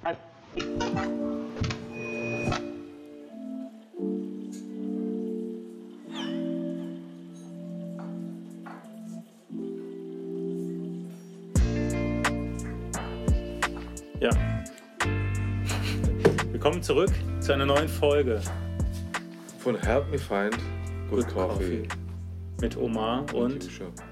Ja. Willkommen zurück zu einer neuen Folge von Help Me Find Good Coffee. Mit Omar und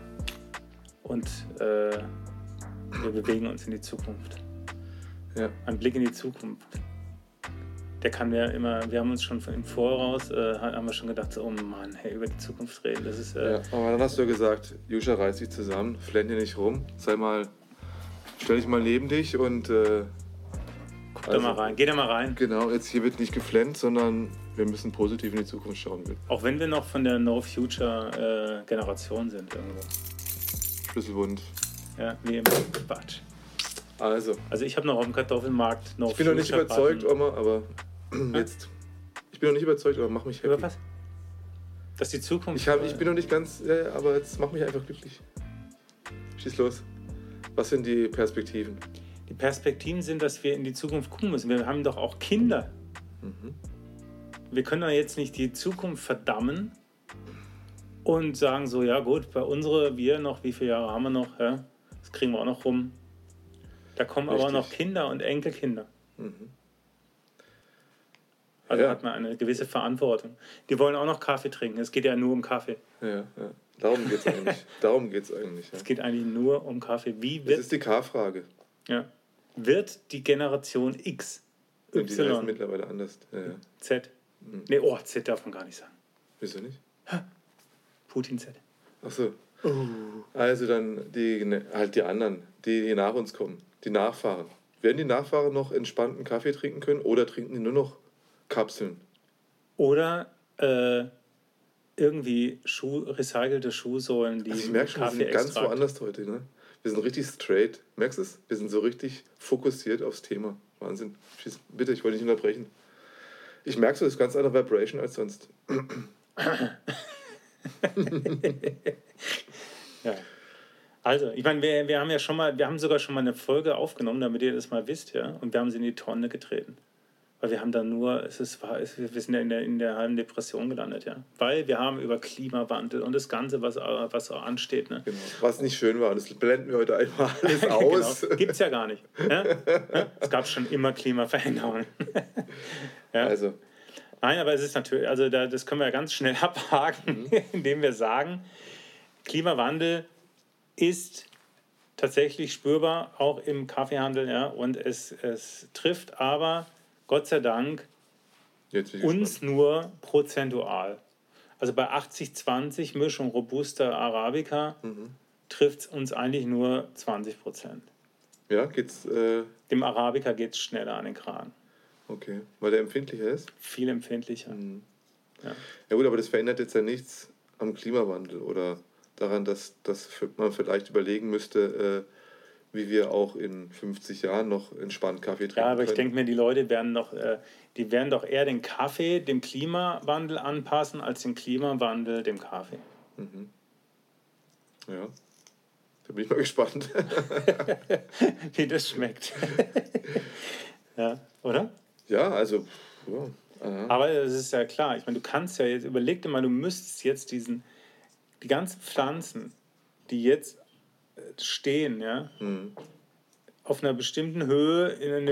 wir bewegen uns in die Zukunft. Ja. Ein Blick in die Zukunft. Der kann ja immer, wir haben uns schon im Voraus, haben wir schon gedacht, so, oh Mann, hey, über die Zukunft reden, das ist... ja, aber dann hast du ja gesagt, Juscha, reiß dich zusammen, flenn dir nicht rum, stell dich mal neben dich und... Guck da mal rein, geh da mal rein. Genau, jetzt hier wird nicht geflennt, sondern wir müssen positiv in die Zukunft schauen. Auch wenn wir noch von der No-Future-Generation sind irgendwo. Schlüsselbund. Ja, wie immer. Quatsch. Also ich habe noch auf dem Kartoffelmarkt No-Future. Ich bin noch nicht überzeugt, Oma, aber jetzt... Ich bin noch nicht überzeugt, aber mach mich happy. Über was? Dass die Zukunft... Ich bin noch nicht ganz... aber jetzt mach mich einfach glücklich. Schieß los. Was sind die Perspektiven? Die Perspektiven sind, dass wir in die Zukunft gucken müssen. Wir haben doch auch Kinder. Mhm. Wir können doch jetzt nicht die Zukunft verdammen und sagen so, ja gut, wie viele Jahre haben wir noch? Ja, das kriegen wir auch noch rum. Da kommen aber auch noch Kinder und Enkelkinder. Mhm. Also hat man eine gewisse Verantwortung. Die wollen auch noch Kaffee trinken. Es geht ja nur um Kaffee. Ja. Darum geht es eigentlich. Es geht eigentlich nur um Kaffee. Das ist die K-Frage. Ja. Wird die Generation X, Y, die heißt mittlerweile anders. Ja. Z. Z darf man gar nicht sagen. Wieso nicht? Putin Z. Ach so. Also dann die anderen, die nach uns kommen, die Nachfahren. Werden die Nachfahren noch entspannten Kaffee trinken können oder trinken die nur noch Kapseln? Oder irgendwie recycelte Schuhsohlen, die ich merke schon, wir sind ganz woanders heute. Ne? Wir sind richtig straight. Merkst du es? Wir sind so richtig fokussiert aufs Thema. Wahnsinn. Bitte, ich wollte nicht unterbrechen. Ich merke so, das ist ganz andere Vibration als sonst. Ja. Also, ich meine, wir haben sogar schon mal eine Folge aufgenommen, damit ihr das mal wisst, ja. Und wir haben sie in die Tonne getreten. Weil wir haben dann wir sind ja in der halben Depression gelandet, ja. Weil wir haben über Klimawandel und das Ganze, was auch ansteht. Ne? Genau. Was nicht schön war, das blenden wir heute einmal alles aus. Genau. Gibt's ja gar nicht. Ja? Es gab schon immer Klimaveränderungen. Ja? Also. Nein, aber es ist natürlich, das können wir ja ganz schnell abhaken, indem wir sagen, Klimawandel ist tatsächlich spürbar, auch im Kaffeehandel, ja, und es trifft aber Gott sei Dank uns nur prozentual. Also bei 80-20 Mischung Robusta Arabica trifft es uns eigentlich nur 20%. Ja, geht's... Dem Arabica geht es schneller an den Kragen. Okay, weil der empfindlicher ist? Viel empfindlicher. Ja gut, aber das verändert jetzt ja nichts am Klimawandel oder daran, dass man vielleicht überlegen müsste, wie wir auch in 50 Jahren noch entspannt Kaffee trinken können. Ja, aber ich denke mir, die Leute werden doch eher den Kaffee dem Klimawandel anpassen, als den Klimawandel dem Kaffee. Mhm. Ja, da bin ich mal gespannt. Wie das schmeckt. Ja, oder? Ja, also... Ja. Aber das ist ja klar. Ich meine, du kannst ja jetzt, überleg dir mal, du müsstest jetzt die ganzen Pflanzen, die jetzt stehen, ja, auf einer bestimmten Höhe,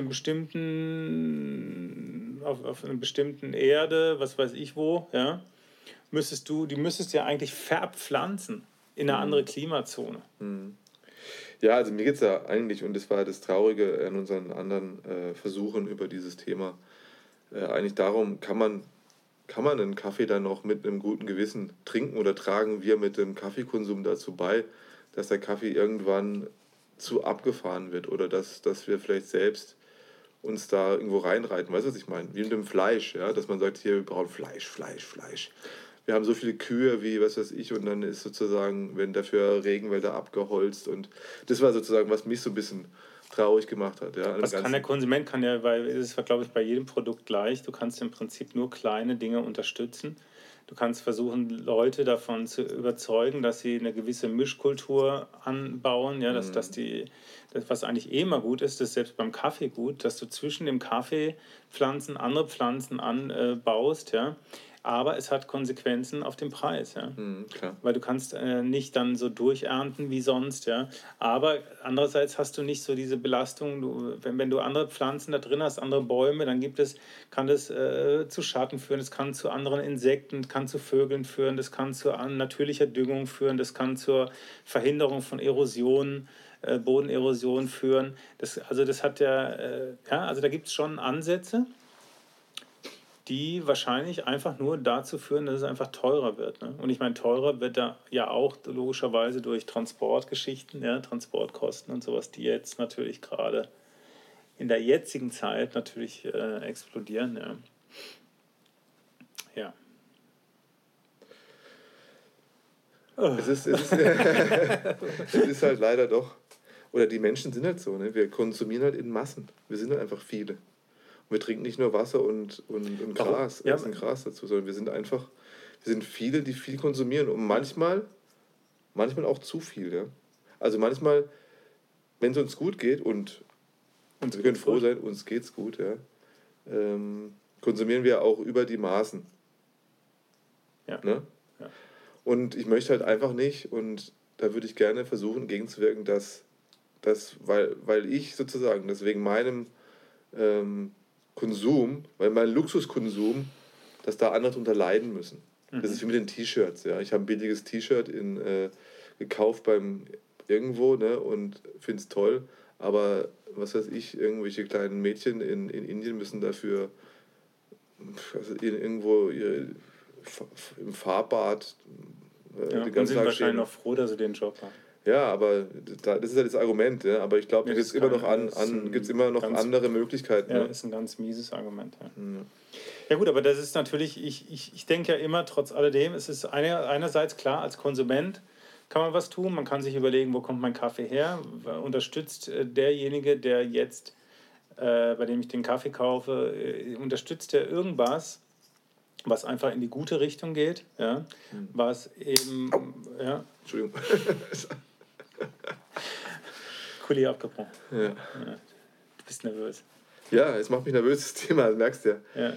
auf einer bestimmten Erde, was weiß ich wo, ja, müsstest du ja eigentlich verpflanzen in eine andere Klimazone. Ja, also mir geht es ja eigentlich, und das war das Traurige an unseren anderen Versuchen über dieses Thema, eigentlich darum, kann man einen Kaffee dann noch mit einem guten Gewissen trinken oder tragen wir mit dem Kaffeekonsum dazu bei, dass der Kaffee irgendwann zu abgefahren wird oder dass wir vielleicht selbst uns da irgendwo reinreiten. Weißt du, was ich meine? Wie mit dem Fleisch, ja? Dass man sagt, hier, wir brauchen Fleisch. Wir haben so viele Kühe wie, was weiß ich, und dann ist sozusagen, werden dafür Regenwälder abgeholzt und das war sozusagen, was mich so ein bisschen traurig gemacht hat. Ja, was kann der Konsument, weil es war, glaube ich, bei jedem Produkt gleich, du kannst im Prinzip nur kleine Dinge unterstützen. Du kannst versuchen, Leute davon zu überzeugen, dass sie eine gewisse Mischkultur anbauen, ja, dass das, was eigentlich eh immer gut ist, das ist selbst beim Kaffee gut, dass du zwischen dem Kaffeepflanzen andere Pflanzen anbaust, ja. Aber es hat Konsequenzen auf den Preis, ja. Klar. Weil du kannst nicht dann so durchernten wie sonst, ja. Aber andererseits hast du nicht so diese Belastung, wenn du andere Pflanzen da drin hast, andere Bäume, dann kann das zu Schatten führen, das kann zu anderen Insekten, kann zu Vögeln führen, das kann zu natürlicher Düngung führen, das kann zur Verhinderung von Erosion, Bodenerosion führen. Das hat also da gibt es schon Ansätze, die wahrscheinlich einfach nur dazu führen, dass es einfach teurer wird. Ne? Und ich meine, teurer wird da ja auch logischerweise durch Transportgeschichten, ja, Transportkosten und sowas, die jetzt natürlich gerade in der jetzigen Zeit natürlich explodieren. Ja. Ja. Es ist halt leider doch, oder die Menschen sind halt so, ne? Wir konsumieren halt in Massen. Wir sind halt einfach viele. Und wir trinken nicht nur Wasser und Gras, essen Gras dazu, sondern wir sind viele, die viel konsumieren und manchmal auch zu viel. Ja? Also manchmal, wenn es uns gut geht und wir können froh sein, uns geht's gut, ja, konsumieren wir auch über die Maßen. Ja. Ne? Ja. Und ich möchte halt einfach nicht, und da würde ich gerne versuchen, gegenzuwirken, dass weil ich sozusagen, deswegen meinem Konsum, weil mein Luxuskonsum, dass da andere drunter leiden müssen. Das ist wie mit den T-Shirts. Ja. Ich habe ein billiges T-Shirt gekauft beim irgendwo, ne, und finde es toll. Aber was weiß ich, irgendwelche kleinen Mädchen in Indien müssen dafür irgendwo im Fahrbad den ganzen Tag wahrscheinlich noch froh, dass sie den Job haben. Ja, aber das ist ja das Argument. Ja. Aber ich glaube, da gibt es immer noch andere Möglichkeiten. Ja, ist ein ganz mieses Argument. Ja. Ja gut, aber das ist natürlich, ich denke ja immer, trotz alledem, es ist einerseits klar, als Konsument kann man was tun. Man kann sich überlegen, wo kommt mein Kaffee her? Unterstützt derjenige, der jetzt, bei dem ich den Kaffee kaufe, unterstützt der irgendwas, was einfach in die gute Richtung geht, ja, was eben, ja. Entschuldigung. Kuli abgebrochen. Ja. Du bist nervös. Ja, es macht mich nervös, das Thema, das merkst du ja. Ja.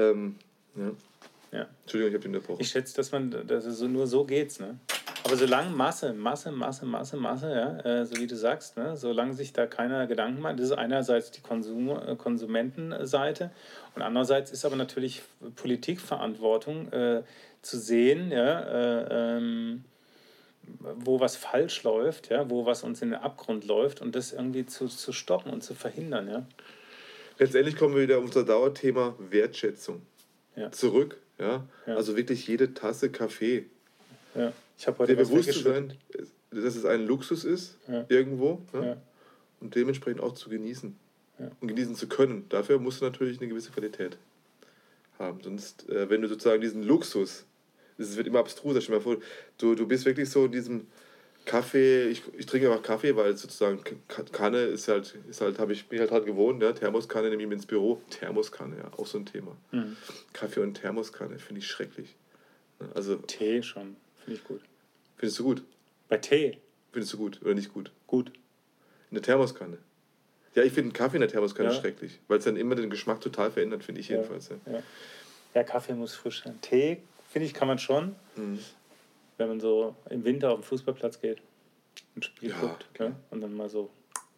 Ja. Entschuldigung, ich habe dich unterbrochen. Ich schätze, dass es nur so geht's, ne? Aber solange Masse, ja, so wie du sagst, ne, solange sich da keiner Gedanken macht, das ist einerseits die Konsumentenseite und andererseits ist aber natürlich Politikverantwortung zu sehen, ja, wo was falsch läuft, ja, wo was uns in den Abgrund läuft und das irgendwie zu stoppen und zu verhindern. Ja. Letztendlich kommen wir wieder auf unser Dauerthema Wertschätzung zurück. Ja? Also wirklich jede Tasse Kaffee. Ja. Ich habe heute bewusst zu sein, dass es ein Luxus ist, irgendwo, und dementsprechend auch zu genießen und genießen zu können. Dafür musst du natürlich eine gewisse Qualität haben. Sonst, wenn du sozusagen diesen Luxus, das wird immer abstruser, stell dir mal vor, du bist wirklich so in diesem Kaffee, ich trinke einfach Kaffee, weil sozusagen Kanne bin ich halt dran gewohnt, ja, Thermoskanne nehme ich mit ins Büro, Thermoskanne, ja, auch so ein Thema. Kaffee und Thermoskanne finde ich schrecklich. Also, Tee schon, finde ich gut. Findest du gut? Bei Tee? Findest du gut oder nicht gut? Gut. In der Thermoskanne? Ja, ich finde Kaffee in der Thermoskanne schrecklich, weil es dann immer den Geschmack total verändert, finde ich jedenfalls. Ja, Kaffee muss frisch sein. Tee, finde ich, kann man schon, wenn man so im Winter auf den Fußballplatz geht und Spiel guckt, ne? Und dann mal so.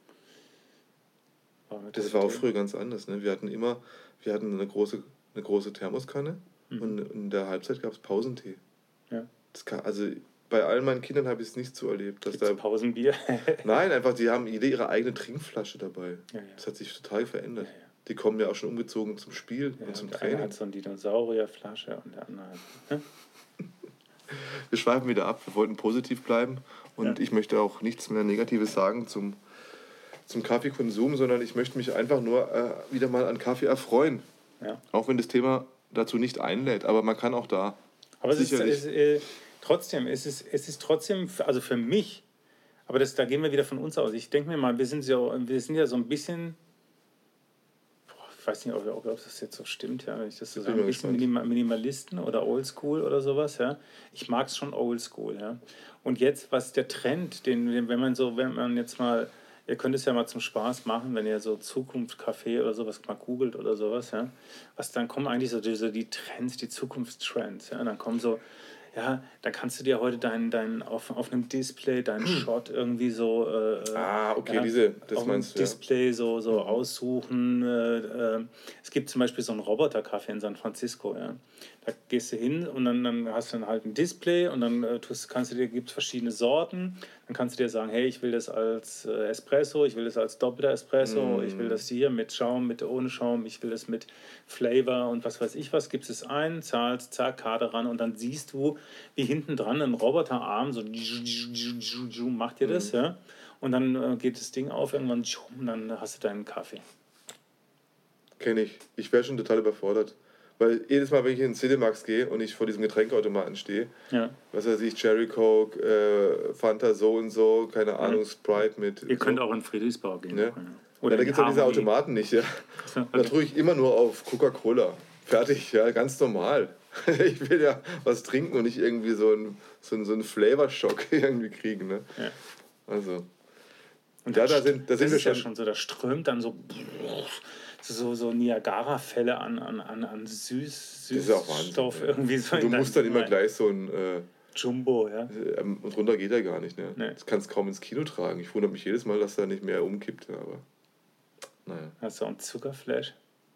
Das war auch früher ganz anders. Ne? Wir hatten eine große Thermoskanne und in der Halbzeit gab es Pausentee. Ja. Also bei all meinen Kindern habe ich es nicht so erlebt. Dass da Pausenbier? Nein, einfach, die haben ihre eigene Trinkflasche dabei. Ja. Das hat sich total verändert. Ja. Die kommen ja auch schon umgezogen zum Spiel und zum Training. Der eine hat so eine Dinosaurierflasche und der andere hat... Wir schweifen wieder ab, wir wollten positiv bleiben und ich möchte auch nichts mehr Negatives sagen zum Kaffeekonsum, sondern ich möchte mich einfach nur wieder mal an Kaffee erfreuen. Ja. Auch wenn das Thema dazu nicht einlädt, aber man kann auch da. Aber trotzdem, es ist trotzdem, also für mich, aber da gehen wir wieder von uns aus. Ich denke mir mal, wir sind ja so ein bisschen, weiß nicht, ob das jetzt so stimmt, ja, wenn ich das so Ich sage, bin ein mal bisschen Minimalisten oder Oldschool oder sowas, ja. Ich mag es schon Oldschool, ja. Und jetzt, was der Trend, wenn man jetzt mal, ihr könnt es ja mal zum Spaß machen, wenn ihr so Zukunft-Café oder sowas mal googelt oder sowas, ja. Dann kommen eigentlich so die Trends, die Zukunftstrends, ja. Dann kommen so, ja, da kannst du dir heute auf einem Display deinen Shot irgendwie so okay, ja, das auf dem meinst du, ja. Display so aussuchen. Es gibt zum Beispiel so einen Roboter-Café in San Francisco, ja. Da gehst du hin und dann hast du dann halt ein Display und dann gibt es verschiedene Sorten. Dann kannst du dir sagen, hey, ich will das als Espresso, ich will das als doppelter Espresso, ich will das hier mit Schaum, mit ohne Schaum, ich will das mit Flavor und was weiß ich was. Gibst es ein, zahlst, zack, Karte ran und dann siehst du, wie hinten dran ein Roboterarm so macht dir das, ja. Und dann geht das Ding auf, irgendwann und dann hast du deinen Kaffee. Kenne ich. Ich wäre schon total überfordert. Weil jedes Mal, wenn ich in den Cinemax gehe und ich vor diesem Getränkeautomaten stehe, ja. was weiß ich, Cherry Coke, Fanta so und so, keine Ahnung, Sprite mit... Ihr könnt auch in Friedrichsbau gehen. Ja. Oder da gibt es auch diese Automaten nicht, ja. Okay. Da tue ich immer nur auf Coca-Cola. Fertig, ja, ganz normal. Ich will ja was trinken und nicht irgendwie so einen Flavor-Schock irgendwie kriegen, ne? Ja. Also... Und ja, da sind wir schon. ja schon so, da strömt dann so Niagara-Fälle an Süßstoff irgendwie so. Du musst dann immer gleich so ein Jumbo, ja. Und runter geht er gar nicht, ne? Nee. Das kannst du kaum ins Kino tragen. Ich wundere mich jedes Mal, dass da nicht mehr umkippt, aber naja. Hast du auch einen Zuckerflash?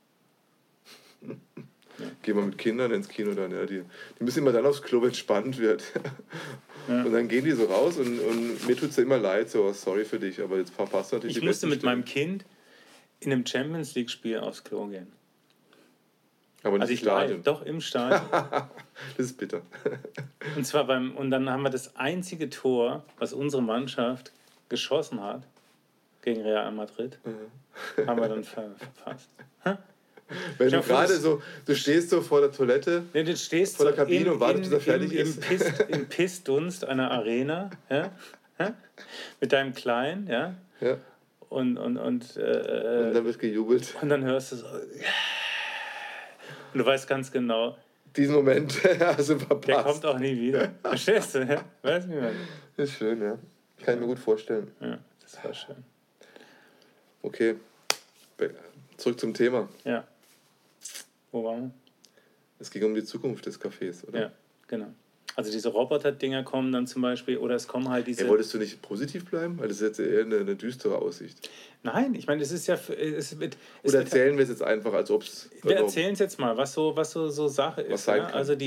Ja. Gehen wir mit Kindern ins Kino dann, ja. Die müssen immer dann aufs Klo, wenn es spannend wird. Ja. Und dann gehen die so raus und mir tut es ja immer leid, so sorry für dich, aber jetzt passt natürlich. Ich musste mit meinem Kind in einem Champions League Spiel aufs Klo gehen. Aber nicht im Stadion. Doch, im Stadion. Das ist bitter. Und dann haben wir das einzige Tor, was unsere Mannschaft geschossen hat, gegen Real Madrid, haben wir dann verpasst. Wenn du gerade so, du stehst so vor der Toilette, du stehst vor der Kabine und wartest, bis er fertig ist. Im Pissdunst einer Arena, ja? Mit deinem Kleinen, ja? Ja. Und dann wird gejubelt. Und dann hörst du so, und du weißt ganz genau, diesen Moment hast du verpasst. Der kommt auch nie wieder. Verstehst du? Ja? Weißt du, wie man? Das ist schön, ja. Kann ich mir gut vorstellen. Ja, das war schön. Okay, zurück zum Thema. Ja. Wo waren wir? Es ging um die Zukunft des Cafés, oder? Ja, genau. Also diese Roboter-Dinger kommen dann zum Beispiel, oder es kommen halt diese... Ja, wolltest du nicht positiv bleiben? Weil das ist jetzt eher eine düstere Aussicht. Nein, ich meine, es ist ja... Oder erzählen wir es jetzt einfach, als ob es... Wir erzählen es jetzt mal, was so Sache ist. Was sein kann. Also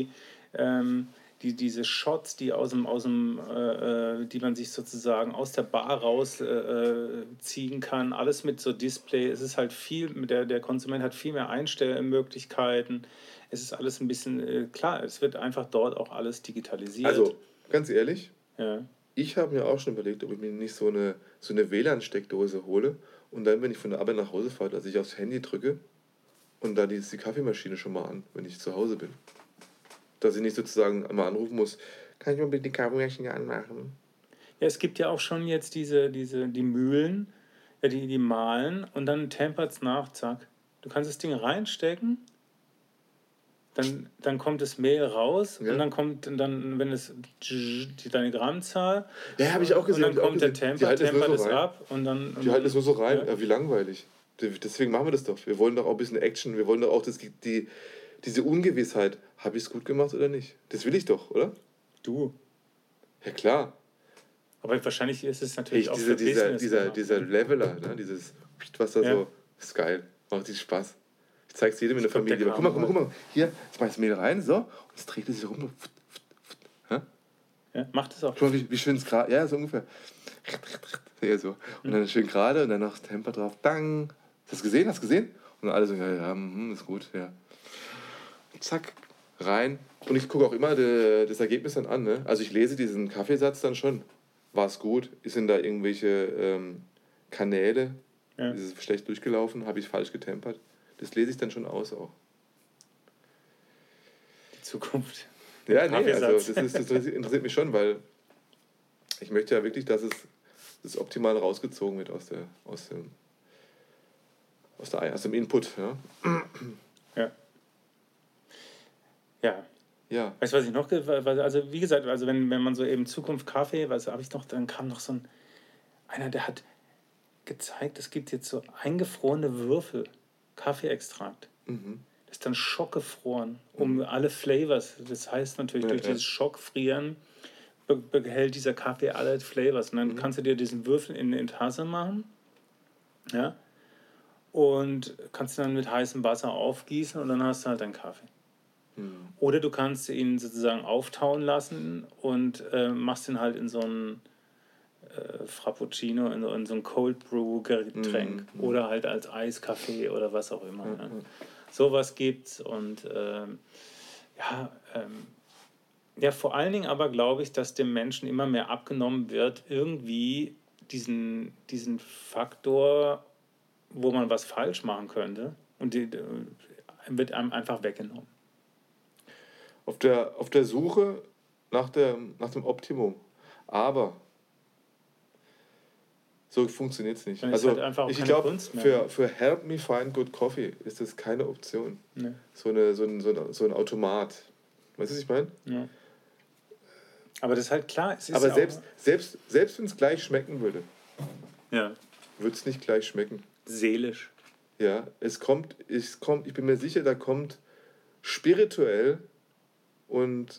diese Shots, die die man sich sozusagen aus der Bar raus ziehen kann, alles mit so Display. Es ist halt der Konsument hat viel mehr Einstellmöglichkeiten. Es ist alles ein bisschen, klar, es wird einfach dort auch alles digitalisiert. Also, ganz ehrlich, ja. Ich habe mir auch schon überlegt, ob ich mir nicht so eine WLAN-Steckdose hole und dann, wenn ich von der Arbeit nach Hause fahre, dass ich aufs Handy drücke und dann ist die Kaffeemaschine schon mal an, wenn ich zu Hause bin. Dass ich nicht sozusagen einmal anrufen muss, kann ich mal bitte die Kaffeemaschine anmachen? Ja, es gibt ja auch schon jetzt die Mühlen, ja, die mahlen und dann tempert es nach, zack. Du kannst das Ding reinstecken, dann kommt das Mehl raus und dann kommt, wenn es deine Grammzahl. Ja, habe ich auch gesehen. Und dann kommt der Temper das ab und dann... Die halten es nur so rein. Ja, wie langweilig. Deswegen machen wir das doch. Wir wollen doch auch ein bisschen Action. Wir wollen doch auch diese Ungewissheit. Habe ich es gut gemacht oder nicht? Das will ich doch, oder? Du. Ja, klar. Aber wahrscheinlich ist es natürlich auch für dieser Leveler, ne? Dieses, was da so... Ist geil. Macht richtig Spaß. Ich zeig's jedem in der Familie. Guck mal. Hier, jetzt mach ich das Mehl rein, so. Und es dreht sich rum. Ja, macht es auch. Guck mal, wie schön es gerade... Ja, so ungefähr. Ja, so. Und dann schön gerade und dann noch das Temper drauf. Dang. Hast du gesehen? Und dann alle so, ja, ist gut, ja. Und zack, rein. Und ich gucke auch immer das Ergebnis dann an, ne? Also ich lese diesen Kaffeesatz dann schon. War es gut? Sind da irgendwelche Kanäle? Ja. Ist es schlecht durchgelaufen? Habe ich falsch getempert? Das lese ich dann schon aus auch. Die Zukunft. Ja, nee, also das interessiert mich schon, weil ich möchte ja wirklich, dass es das Optimale rausgezogen wird aus aus dem Input. Ja. Ja. Ja. Weißt du, was ich noch, also wie gesagt, also wenn man so eben Zukunft Kaffee, was habe ich noch, dann kam noch so einer, der hat gezeigt, es gibt jetzt so eingefrorene Würfel, Kaffeeextrakt. Das ist dann schockgefroren, um alle Flavors, das heißt natürlich, durch dieses Schockfrieren behält dieser Kaffee alle Flavors. Und dann kannst du dir diesen Würfel in eine Tasse machen, ja, und kannst dann mit heißem Wasser aufgießen und dann hast du halt deinen Kaffee. Oder du kannst ihn sozusagen auftauen lassen und machst ihn halt in so einen Frappuccino, in so ein Cold Brew Getränk oder halt als Eiskaffee oder was auch immer. Ja. Sowas gibt's und vor allen Dingen aber glaube ich, dass dem Menschen immer mehr abgenommen wird, irgendwie diesen Faktor, wo man was falsch machen könnte, und wird einem einfach weggenommen. Auf der Suche nach dem Optimum. Aber so funktioniert es nicht. Also, halt einfach ich glaube, für Help Me Find Good Coffee ist das keine Option. Nee. So ein Automat. Weißt du, was ich meine? Ja. Aber das ist halt klar. Aber selbst wenn es gleich schmecken würde, würde es nicht gleich schmecken. Seelisch. Ja, ich bin mir sicher, da kommt spirituell und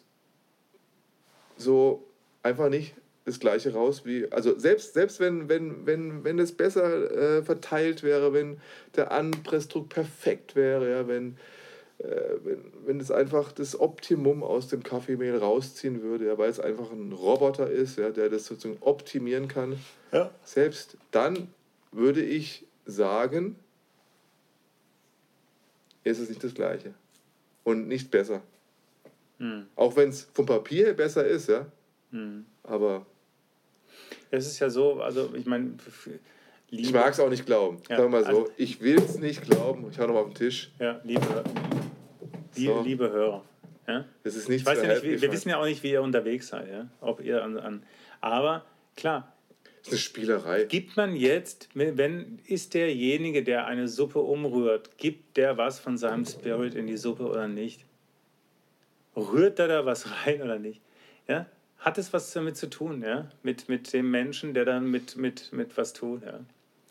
so einfach nicht das Gleiche raus wie, also selbst wenn es besser verteilt wäre, wenn der Anpressdruck perfekt wäre, ja, wenn es einfach das Optimum aus dem Kaffeemehl rausziehen würde, ja, weil es einfach ein Roboter ist, ja, der das sozusagen optimieren kann, selbst dann würde ich sagen, ist es nicht das Gleiche und nicht besser. Auch wenn es vom Papier her besser ist, ja, aber es ist ja so, also ich meine, ich mag es auch nicht glauben. Ja, sagen wir mal so, also, ich will es nicht glauben. Ich hau nochmal auf den Tisch. Ja, liebe Hörer. Ja? Das ist nicht ich weiß ja nicht, wir wissen ja auch nicht, wie ihr unterwegs seid. Ja? Ob ihr aber klar. Das ist eine Spielerei. Gibt man jetzt, ist derjenige, der eine Suppe umrührt, gibt der was von seinem Spirit in die Suppe oder nicht? Rührt da was rein oder nicht? Ja? Hat es was damit zu tun, ja? Mit dem Menschen, der dann mit was tut, ja?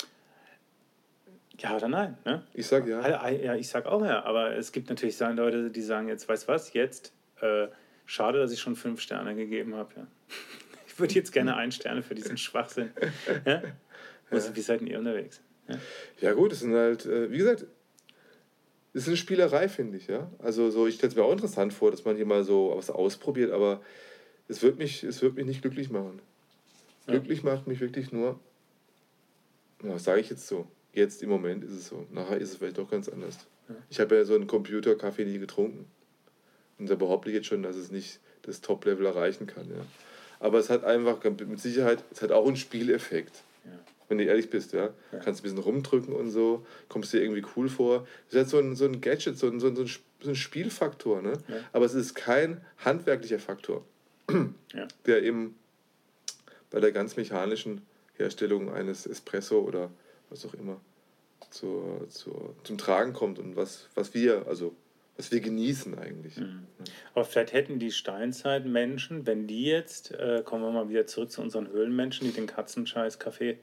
Ja oder nein, ne? Ich sag ja. Ja, ich sag auch ja, aber es gibt natürlich Leute, die sagen jetzt, weißt du was, jetzt, schade, dass ich schon 5 Sterne gegeben habe, ja. Ich würde jetzt gerne 1 Sterne für diesen Schwachsinn. Ja? Wie seid denn ihr unterwegs? Ja gut, das sind halt, wie gesagt, das ist eine Spielerei, finde ich, ja. Also so, ich stelle es mir auch interessant vor, dass man hier mal so was ausprobiert, aber es wird mich nicht glücklich machen. Ja. Glücklich macht mich wirklich nur, was sage ich jetzt so? Jetzt im Moment ist es so. Nachher ist es vielleicht doch ganz anders. Ja. Ich habe ja so einen Computer-Kaffee nie getrunken. Und da behaupte ich jetzt schon, dass es nicht das Top-Level erreichen kann. Ja. Aber es hat einfach, mit Sicherheit, es hat auch einen Spieleffekt. Ja. Wenn du ehrlich bist, ja. Kannst ein bisschen rumdrücken und so, kommst dir irgendwie cool vor. Es ist halt so ein Gadget, so ein Spielfaktor. Ne? Ja. Aber es ist kein handwerklicher Faktor, der eben bei der ganz mechanischen Herstellung eines Espresso oder was auch immer zum Tragen kommt und was wir genießen eigentlich. Mhm. Aber vielleicht hätten die Steinzeitmenschen, wenn die jetzt, kommen wir mal wieder zurück zu unseren Höhlenmenschen, die den Katzenscheiß-Kaffee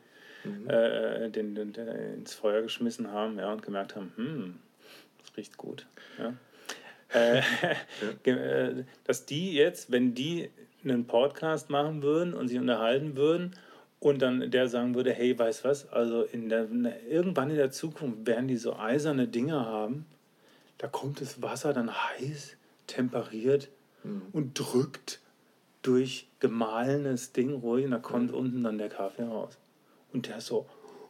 ins Feuer geschmissen haben, ja, und gemerkt haben, das riecht gut. Ja. Dass die jetzt, wenn die einen Podcast machen würden und sich unterhalten würden, und dann der sagen würde, hey, weißt was, also irgendwann in der Zukunft werden die so eiserne Dinger haben, da kommt das Wasser dann heiß, temperiert und drückt durch gemahlenes Ding ruhig und da kommt unten dann der Kaffee raus. Und der so,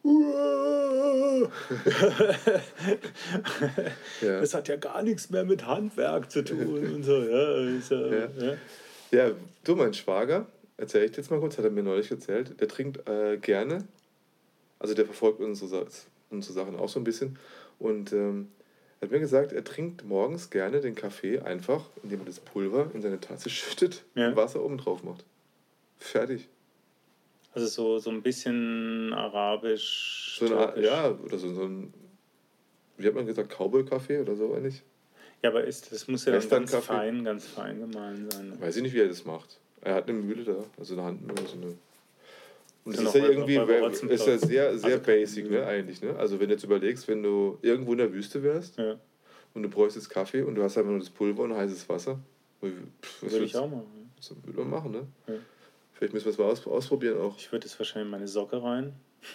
das hat ja gar nichts mehr mit Handwerk zu tun und so. Ja, du, mein Schwager, erzähle ich dir jetzt mal kurz, hat er mir neulich erzählt, der trinkt gerne, also der verfolgt unsere Sachen auch so ein bisschen und er hat mir gesagt, er trinkt morgens gerne den Kaffee einfach, indem er das Pulver in seine Tasse schüttet und Wasser oben drauf macht. Fertig. Also so ein bisschen arabisch. Oder so ein wie hat man gesagt, Cowboy-Kaffee oder so eigentlich? Ja, aber das muss ja dann Western-Kaffee. ganz fein gemahlen sein. Weiß ich nicht, wie er das macht. Er hat eine Mühle da, also eine Handmühle, so eine. Und So das ist eine ja irgendwie Holzenplatz. ist ja sehr, sehr Also keine basic, Mühle. ne, eigentlich. Ne? Also wenn du jetzt überlegst, wenn du irgendwo in der Wüste wärst Ja, und du bräuchtest Kaffee und du hast einfach nur das Pulver und heißes Wasser, was würde ich auch machen. würde man machen, ne? Ja. Vielleicht müssen wir es mal ausprobieren auch. Ich würde es wahrscheinlich in meine Socke rein.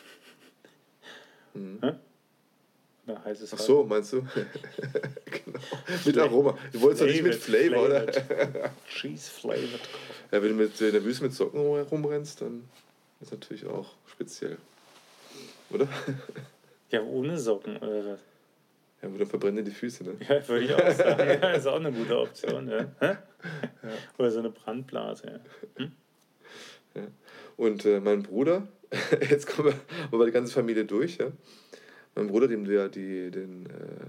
Mhm. Hä? Oder heißes Ach Wasser. so, meinst du? Genau. Mit Aroma. Du wolltest doch nicht mit Flavor, oder? Cheese flavored coffee. Ja, wenn du in der Wüste mit Socken rumrennst, dann ist natürlich auch speziell. Oder? Ja, ohne Socken oder was? Ja, aber dann verbrennen dir die Füße, ne? Ja, würde ich auch sagen. Ja, ist auch eine gute Option. Ja. Ja. Oder so eine Brandblase. Ja. Hm? Ja. Und mein Bruder, jetzt kommen wir die ganze Familie durch, ja. Mein Bruder, dem du ja diesen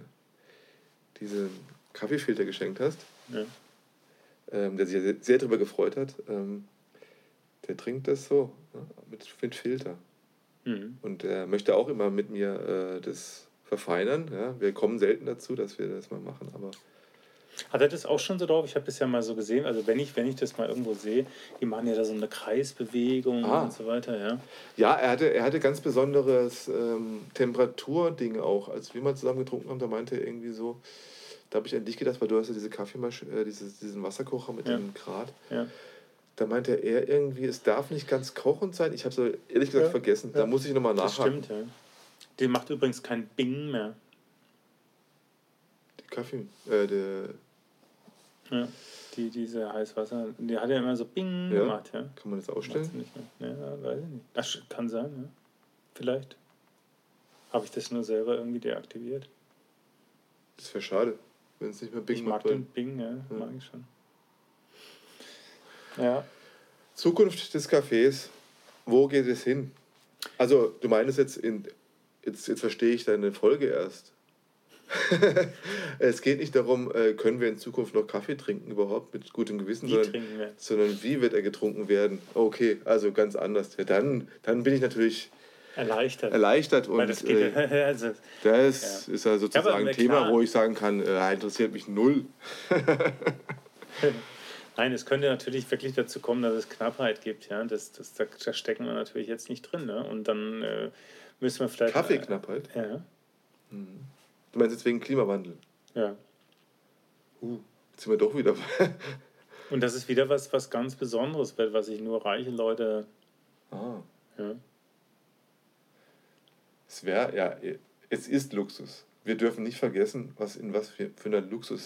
Kaffeefilter geschenkt hast, Ja. der sich ja sehr, sehr darüber gefreut hat, der trinkt das so, ja, mit Filter. Mhm. Und er möchte auch immer mit mir das verfeinern. Ja. Wir kommen selten dazu, dass wir das mal machen, aber Hat er das auch schon so drauf? Ich habe das ja mal so gesehen. Also wenn ich das mal irgendwo sehe, die machen ja da so eine Kreisbewegung und so weiter, ja. ja, er hatte ganz besonderes Temperaturding auch. Als wir mal zusammen getrunken haben, da meinte er irgendwie so, da habe ich an dich gedacht, weil du hast ja diese Kaffeemaschine, diesen Wasserkocher mit dem Grad. Ja. Da meinte er irgendwie, es darf nicht ganz kochend sein. Ich habe so ehrlich gesagt vergessen. Da muss ich nochmal nachhaken. Das stimmt, ja. Die macht übrigens kein Bing mehr. Die Kaffee, Ja. Diese Heißwasser, die hat ja immer so Bing gemacht, ja. Kann man das Macht ausstellen? sie nicht mehr. Ja, weiß ich nicht. Das kann sein, ja. Vielleicht. Habe ich das nur selber irgendwie deaktiviert. Das wäre schade, wenn es nicht mehr Bing Ich mag macht. den Bing, ja, mag ich schon. Ja. Zukunft des Cafés, wo geht es hin? Also, du meinst jetzt, jetzt verstehe ich deine Folge erst. Es geht nicht darum, können wir in Zukunft noch Kaffee trinken überhaupt mit gutem Gewissen, sondern wie wird er getrunken werden. Okay, also ganz anders. Ja, dann bin ich natürlich erleichtert und das geht, also, das ist ja sozusagen ein Thema, wo ich sagen kann, interessiert mich null. Nein, es könnte natürlich wirklich dazu kommen, dass es Knappheit gibt. Ja? Da stecken wir natürlich jetzt nicht drin. Ne? Und dann müssen wir vielleicht... Kaffeeknappheit? Ja. Du meinst jetzt wegen Klimawandel? Ja. Jetzt sind wir doch wieder... Und das ist wieder was ganz Besonderes, was sich nur reiche Leute... Ja. Es ist Luxus. Wir dürfen nicht vergessen, in was für einer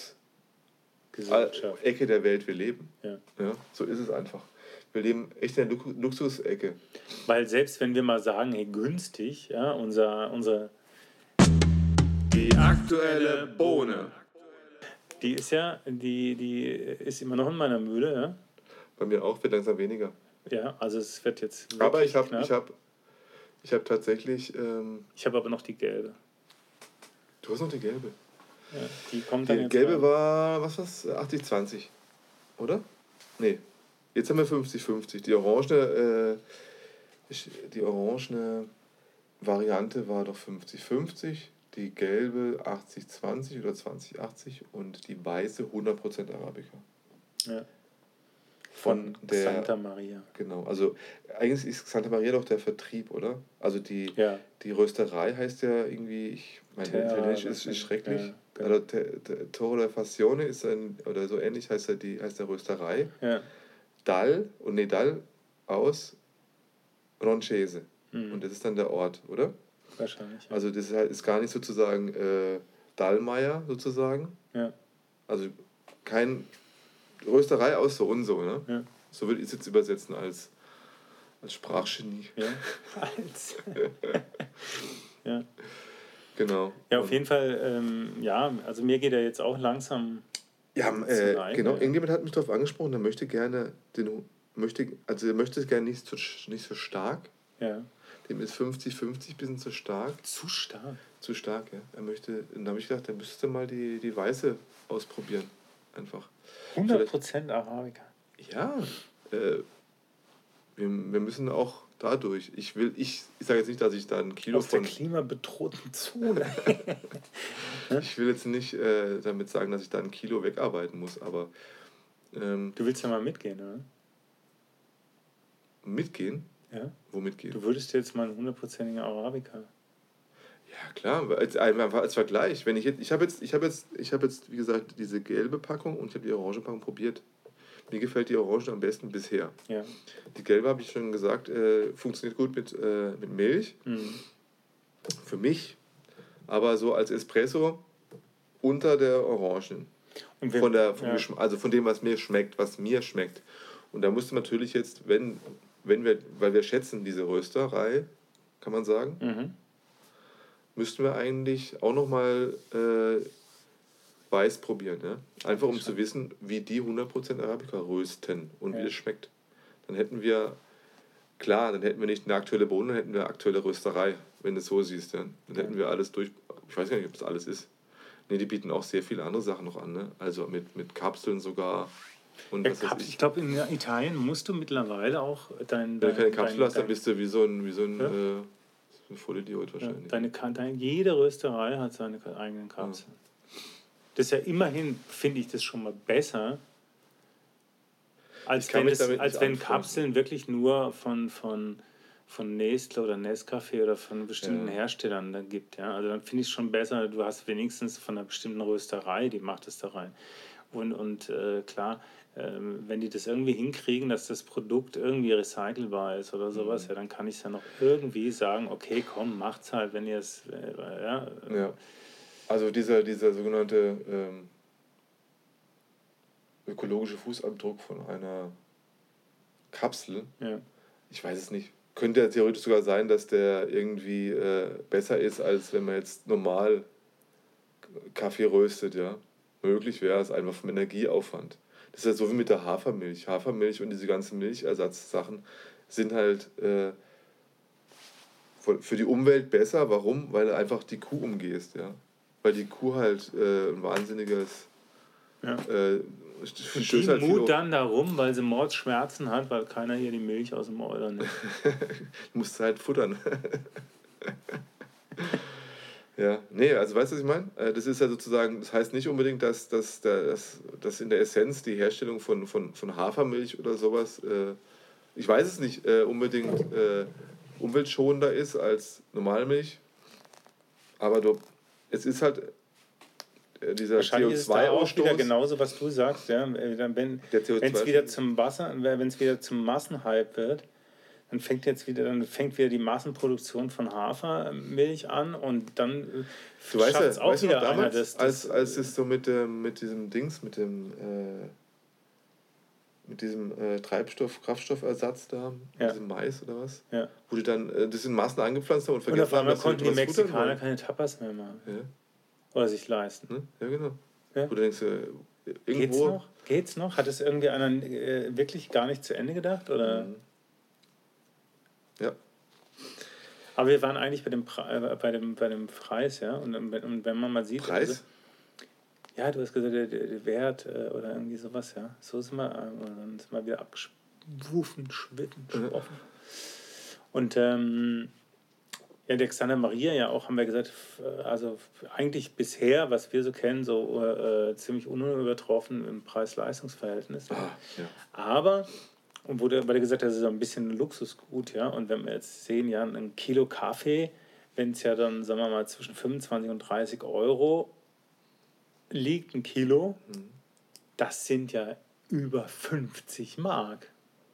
Ecke der Welt wir leben. Ja. Ja, so ist es einfach. Wir leben echt in der Luxusecke. Weil selbst wenn wir mal sagen, hey, günstig, ja, unser die aktuelle Bohne. Die ist ist immer noch in meiner Mühle, ja. Bei mir auch, wird langsam weniger. Ja, also es wird jetzt wirklich aber ich habe tatsächlich... ich habe aber noch die gelbe. Du hast noch die gelbe? Ja, die kommt dann die jetzt gelbe rein. war, was war's? 80-20, oder? Nee, jetzt haben wir 50-50. Die orangene Variante war doch 50-50, die gelbe 80-20 oder 20-80 und die weiße 100% Arabica. Ja. Von Santa Maria. Genau, also eigentlich ist Santa Maria doch der Vertrieb, oder? Also die Rösterei heißt ja irgendwie, Italienisch ist schrecklich. Ja, genau. Also Toro della Fazione ist oder so ähnlich heißt der Rösterei. Ja. Dal aus Roncese. Und das ist dann der Ort, oder? Wahrscheinlich. Ja. Also das ist gar nicht sozusagen Dallmayr sozusagen. Ja. Also kein Rösterei aus so und so, ne? Ja. So würde ich es jetzt übersetzen als Sprachgenie. Ja. Ja. Genau. Ja, auf jeden Fall, also mir geht er jetzt auch langsam. Ja, genau. Irgendjemand hat mich darauf angesprochen, der möchte gerne er möchte es gerne nicht so stark. Ja. Dem ist 50-50 ein bisschen zu stark. Zu stark? Zu stark, ja. Dann habe ich gedacht, der müsste mal die weiße ausprobieren. Einfach. 100% Arabica. Ja. Wir müssen auch dadurch. Ich sage jetzt nicht, dass ich da ein Kilo aus der klimabedrohten Zone. Ich will jetzt nicht damit sagen, dass ich da ein Kilo wegarbeiten muss, aber du willst ja mal mitgehen, oder? Mitgehen? Ja. Wo mitgehen? Du würdest jetzt mal einen 100%igen Arabica. Ja, klar, als Vergleich. Wenn ich habe jetzt, wie gesagt, diese gelbe Packung und ich habe die orange Packung probiert. Mir gefällt die orange am besten bisher. Ja. Die gelbe, habe ich schon gesagt, funktioniert gut mit Milch. Mhm. Für mich, aber so als Espresso unter der Orangen. Und also von dem, was mir schmeckt. Und da musste man natürlich jetzt, weil wir schätzen diese Rösterei, kann man sagen, müssten wir eigentlich auch nochmal weiß probieren. Ja? Einfach um zu wissen, wie die 100% Arabica rösten und wie es schmeckt. Dann hätten wir nicht eine aktuelle Bohne, dann hätten wir aktuelle Rösterei, wenn du es so siehst. Ja? Dann hätten wir alles durch. Ich weiß gar nicht, ob das alles ist. Ne, die bieten auch sehr viele andere Sachen noch an. Ne? Also mit Kapseln sogar. Und ich glaube, in Italien musst du mittlerweile auch wenn du keine Kapsel hast, dann bist du wie so ein Vollidiot wahrscheinlich. Jede Rösterei hat seine eigenen Kapseln. Das ist ja immerhin, finde ich das schon mal besser, als wenn Kapseln wirklich nur von Nestle oder Nescafé oder von bestimmten Herstellern dann gibt. Ja? Also dann finde ich es schon besser, du hast wenigstens von einer bestimmten Rösterei, die macht es da rein. Und klar, wenn die das irgendwie hinkriegen, dass das Produkt irgendwie recycelbar ist oder sowas, ja, dann kann ich es ja noch irgendwie sagen, okay, komm, macht's halt, wenn ihr es... ja. Also dieser sogenannte ökologische Fußabdruck von einer Kapsel, ich weiß es nicht. Könnte ja theoretisch sogar sein, dass der irgendwie besser ist, als wenn man jetzt normal Kaffee röstet, ja. Möglich wäre es einfach vom Energieaufwand. Das ist ja so wie mit der Hafermilch. Hafermilch und diese ganzen Milchersatzsachen sind halt für die Umwelt besser. Warum? Weil du einfach die Kuh umgehst, ja. Weil die Kuh halt ein wahnsinniges... die halt mut dann darum, weil sie Mordsschmerzen hat, weil keiner hier die Milch aus dem Euler nimmt. Du musst halt futtern. Ja, nee, also weißt du, was ich meine? Das ist ja sozusagen, das heißt nicht unbedingt, dass in der Essenz die Herstellung von Hafermilch oder sowas, ich weiß es nicht, unbedingt umweltschonender ist als Normalmilch. Aber es ist halt dieser CO2-Ausstoß. Wieder genauso, was du sagst, ja, wenn es wieder zum Massenhype wird, dann fängt wieder die Massenproduktion von Hafermilch an und dann schafft es auch wieder einer. Als es so mit diesem Dings, mit diesem Kraftstoffersatz da, mit diesem Mais oder was, wo die dann das in Massen angepflanzt haben und vergessen haben, dass konnten die Mexikaner keine Tapas mehr machen. Ja. Oder sich leisten. Ja, genau. Ja. Wo du denkst, irgendwo... Geht's noch? Hat es irgendwie einer wirklich gar nicht zu Ende gedacht? Oder? Ja. Aber wir waren eigentlich bei dem Preis, ja. Und wenn man mal sieht... Preis? Also, ja, du hast gesagt, der Wert oder irgendwie sowas, ja. So sind wir, dann sind wir wieder abgeschwufen, schwoffen. Und ja, der Xander Maria ja auch, haben wir gesagt, also eigentlich bisher, was wir so kennen, so ziemlich unübertroffen im Preis-Leistungs-Verhältnis. Ja. Aber, und weil er gesagt hat, das ist ein bisschen ein Luxusgut, ja. Und wenn wir jetzt sehen, ja, ein Kilo Kaffee, wenn es ja dann, sagen wir mal, zwischen 25 und 30 Euro liegt, ein Kilo, das sind ja über 50 Mark.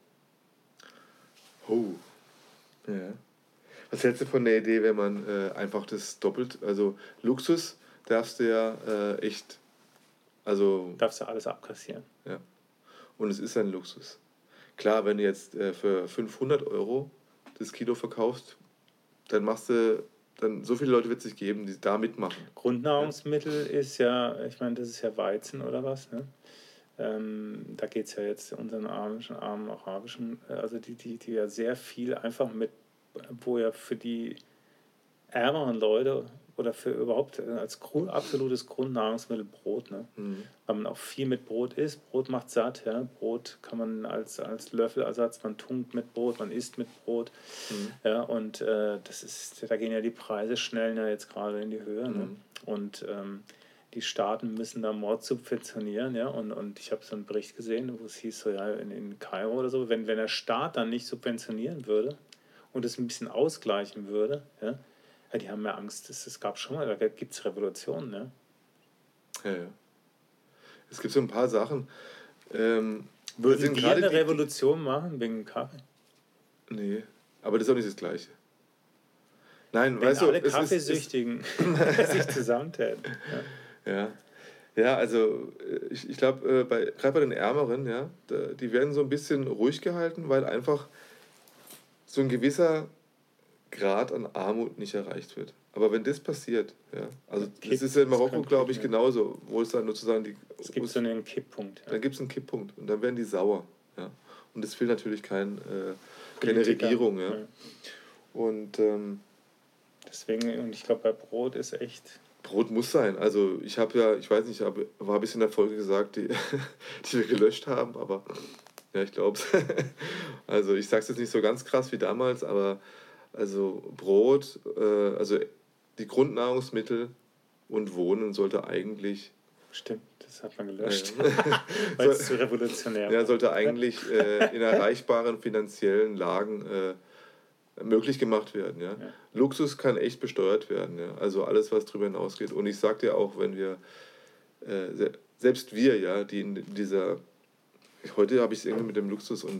Oh. Ja. Was hältst du von der Idee, wenn man einfach das doppelt, also Luxus darfst du ja echt, also... Darfst du alles abkassieren. Ja. Und es ist ein Luxus. Klar, wenn du jetzt für 500 Euro das Kilo verkaufst, dann so viele Leute wird es nicht geben, die da mitmachen. Grundnahrungsmittel ist ja, ich meine, das ist ja Weizen oder was, ne? Da geht es ja jetzt unseren armen arabischen, also die ja sehr viel einfach mit, wo ja für die ärmeren Leute oder für überhaupt als absolutes Grundnahrungsmittel Brot. Ne? Weil man auch viel mit Brot isst. Brot macht satt. Ja? Brot kann man als Löffelersatz, man tunkt mit Brot, man isst mit Brot. Ja? Und da gehen ja die Preise schnell jetzt gerade in die Höhe. Ne? Und die Staaten müssen da Mord subventionieren. Ja? Und ich habe so einen Bericht gesehen, wo es hieß, so, ja, in Kairo oder so, wenn der Staat dann nicht subventionieren würde und es ein bisschen ausgleichen würde, ja, die haben ja Angst. Es gab schon mal, da gibt es Revolutionen. Ne? Ja. Es gibt so ein paar Sachen. Würden wir eine Revolution machen wegen Kaffee? Nee, aber das ist auch nicht das Gleiche. Nein, wenn alle Kaffeesüchtigen sich zusammentäten. Ja, also ich glaube, gerade bei den Ärmeren, ja, die werden so ein bisschen ruhig gehalten, weil einfach so ein gewisser Grad an Armut nicht erreicht wird. Aber wenn das passiert, ja, also das ist ja in Marokko, glaube ich, genauso, wo es dann sozusagen es gibt so einen Kipppunkt. Ja. Dann gibt es einen Kipppunkt und dann werden die sauer. Ja. Und das will natürlich keine Regierung. Ja. Und deswegen, und ich glaube, bei Brot ist echt... Brot muss sein. Also ich habe ja, ich weiß nicht, war ein bisschen in der Folge gesagt, die wir gelöscht haben, aber ja, ich glaube es. Also ich sage es jetzt nicht so ganz krass wie damals, aber also Brot, also die Grundnahrungsmittel und Wohnen sollte eigentlich... Stimmt, das hat man gelöscht, weil es zu revolutionär war. Ja, sollte eigentlich in erreichbaren finanziellen Lagen möglich gemacht werden. Ja? Luxus kann echt besteuert werden. Ja? Also alles, was darüber hinausgeht. Und ich sage dir auch, wenn wir, selbst wir, ja, die in dieser... Heute habe ich es irgendwie mit dem Luxus und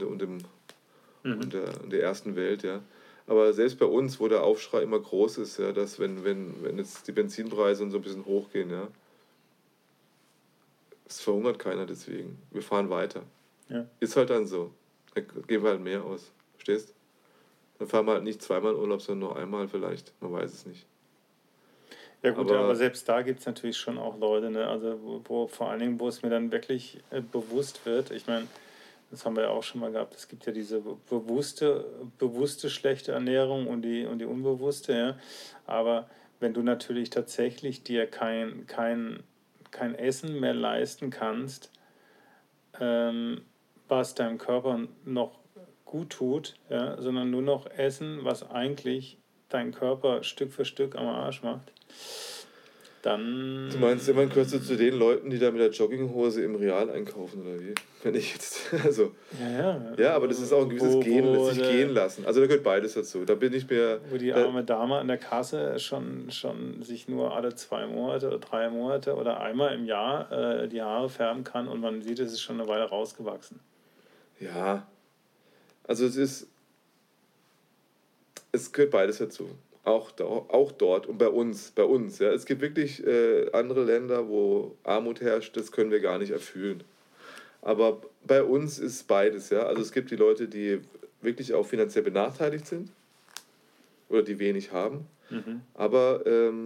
der ersten Welt, ja. Aber selbst bei uns, wo der Aufschrei immer groß ist, ja, dass wenn jetzt die Benzinpreise und so ein bisschen hochgehen, ja, es verhungert keiner deswegen. Wir fahren weiter. Ja. Ist halt dann so. Da geben wir halt mehr aus. Verstehst? Dann fahren wir halt nicht zweimal in Urlaub, sondern nur einmal vielleicht. Man weiß es nicht. Ja gut, aber selbst da gibt es natürlich schon auch Leute, ne? Also wo vor allen Dingen, wo es mir dann wirklich bewusst wird, ich meine, das haben wir ja auch schon mal gehabt, es gibt ja diese bewusste schlechte Ernährung und die unbewusste, ja. Aber wenn du natürlich tatsächlich dir kein Essen mehr leisten kannst, was deinem Körper noch gut tut, ja, sondern nur noch Essen, was eigentlich deinen Körper Stück für Stück am Arsch macht, dann... Du meinst, immer gehörst du zu den Leuten, die da mit der Jogginghose im Real einkaufen, oder wie? Wenn ich jetzt, also... Ja, aber das ist auch ein gewisses sich gehen lassen. Also da gehört beides dazu. Da bin ich mir... Wo die arme Dame an der Kasse schon sich nur alle 2 Monate oder 3 Monate oder einmal im Jahr die Haare färben kann und man sieht, es ist schon eine Weile rausgewachsen. Ja, also es gehört beides dazu. Auch dort und bei uns. Ja. Es gibt wirklich andere Länder, wo Armut herrscht, das können wir gar nicht erfüllen. Aber bei uns ist beides. Ja. Also es gibt die Leute, die wirklich auch finanziell benachteiligt sind oder die wenig haben. Aber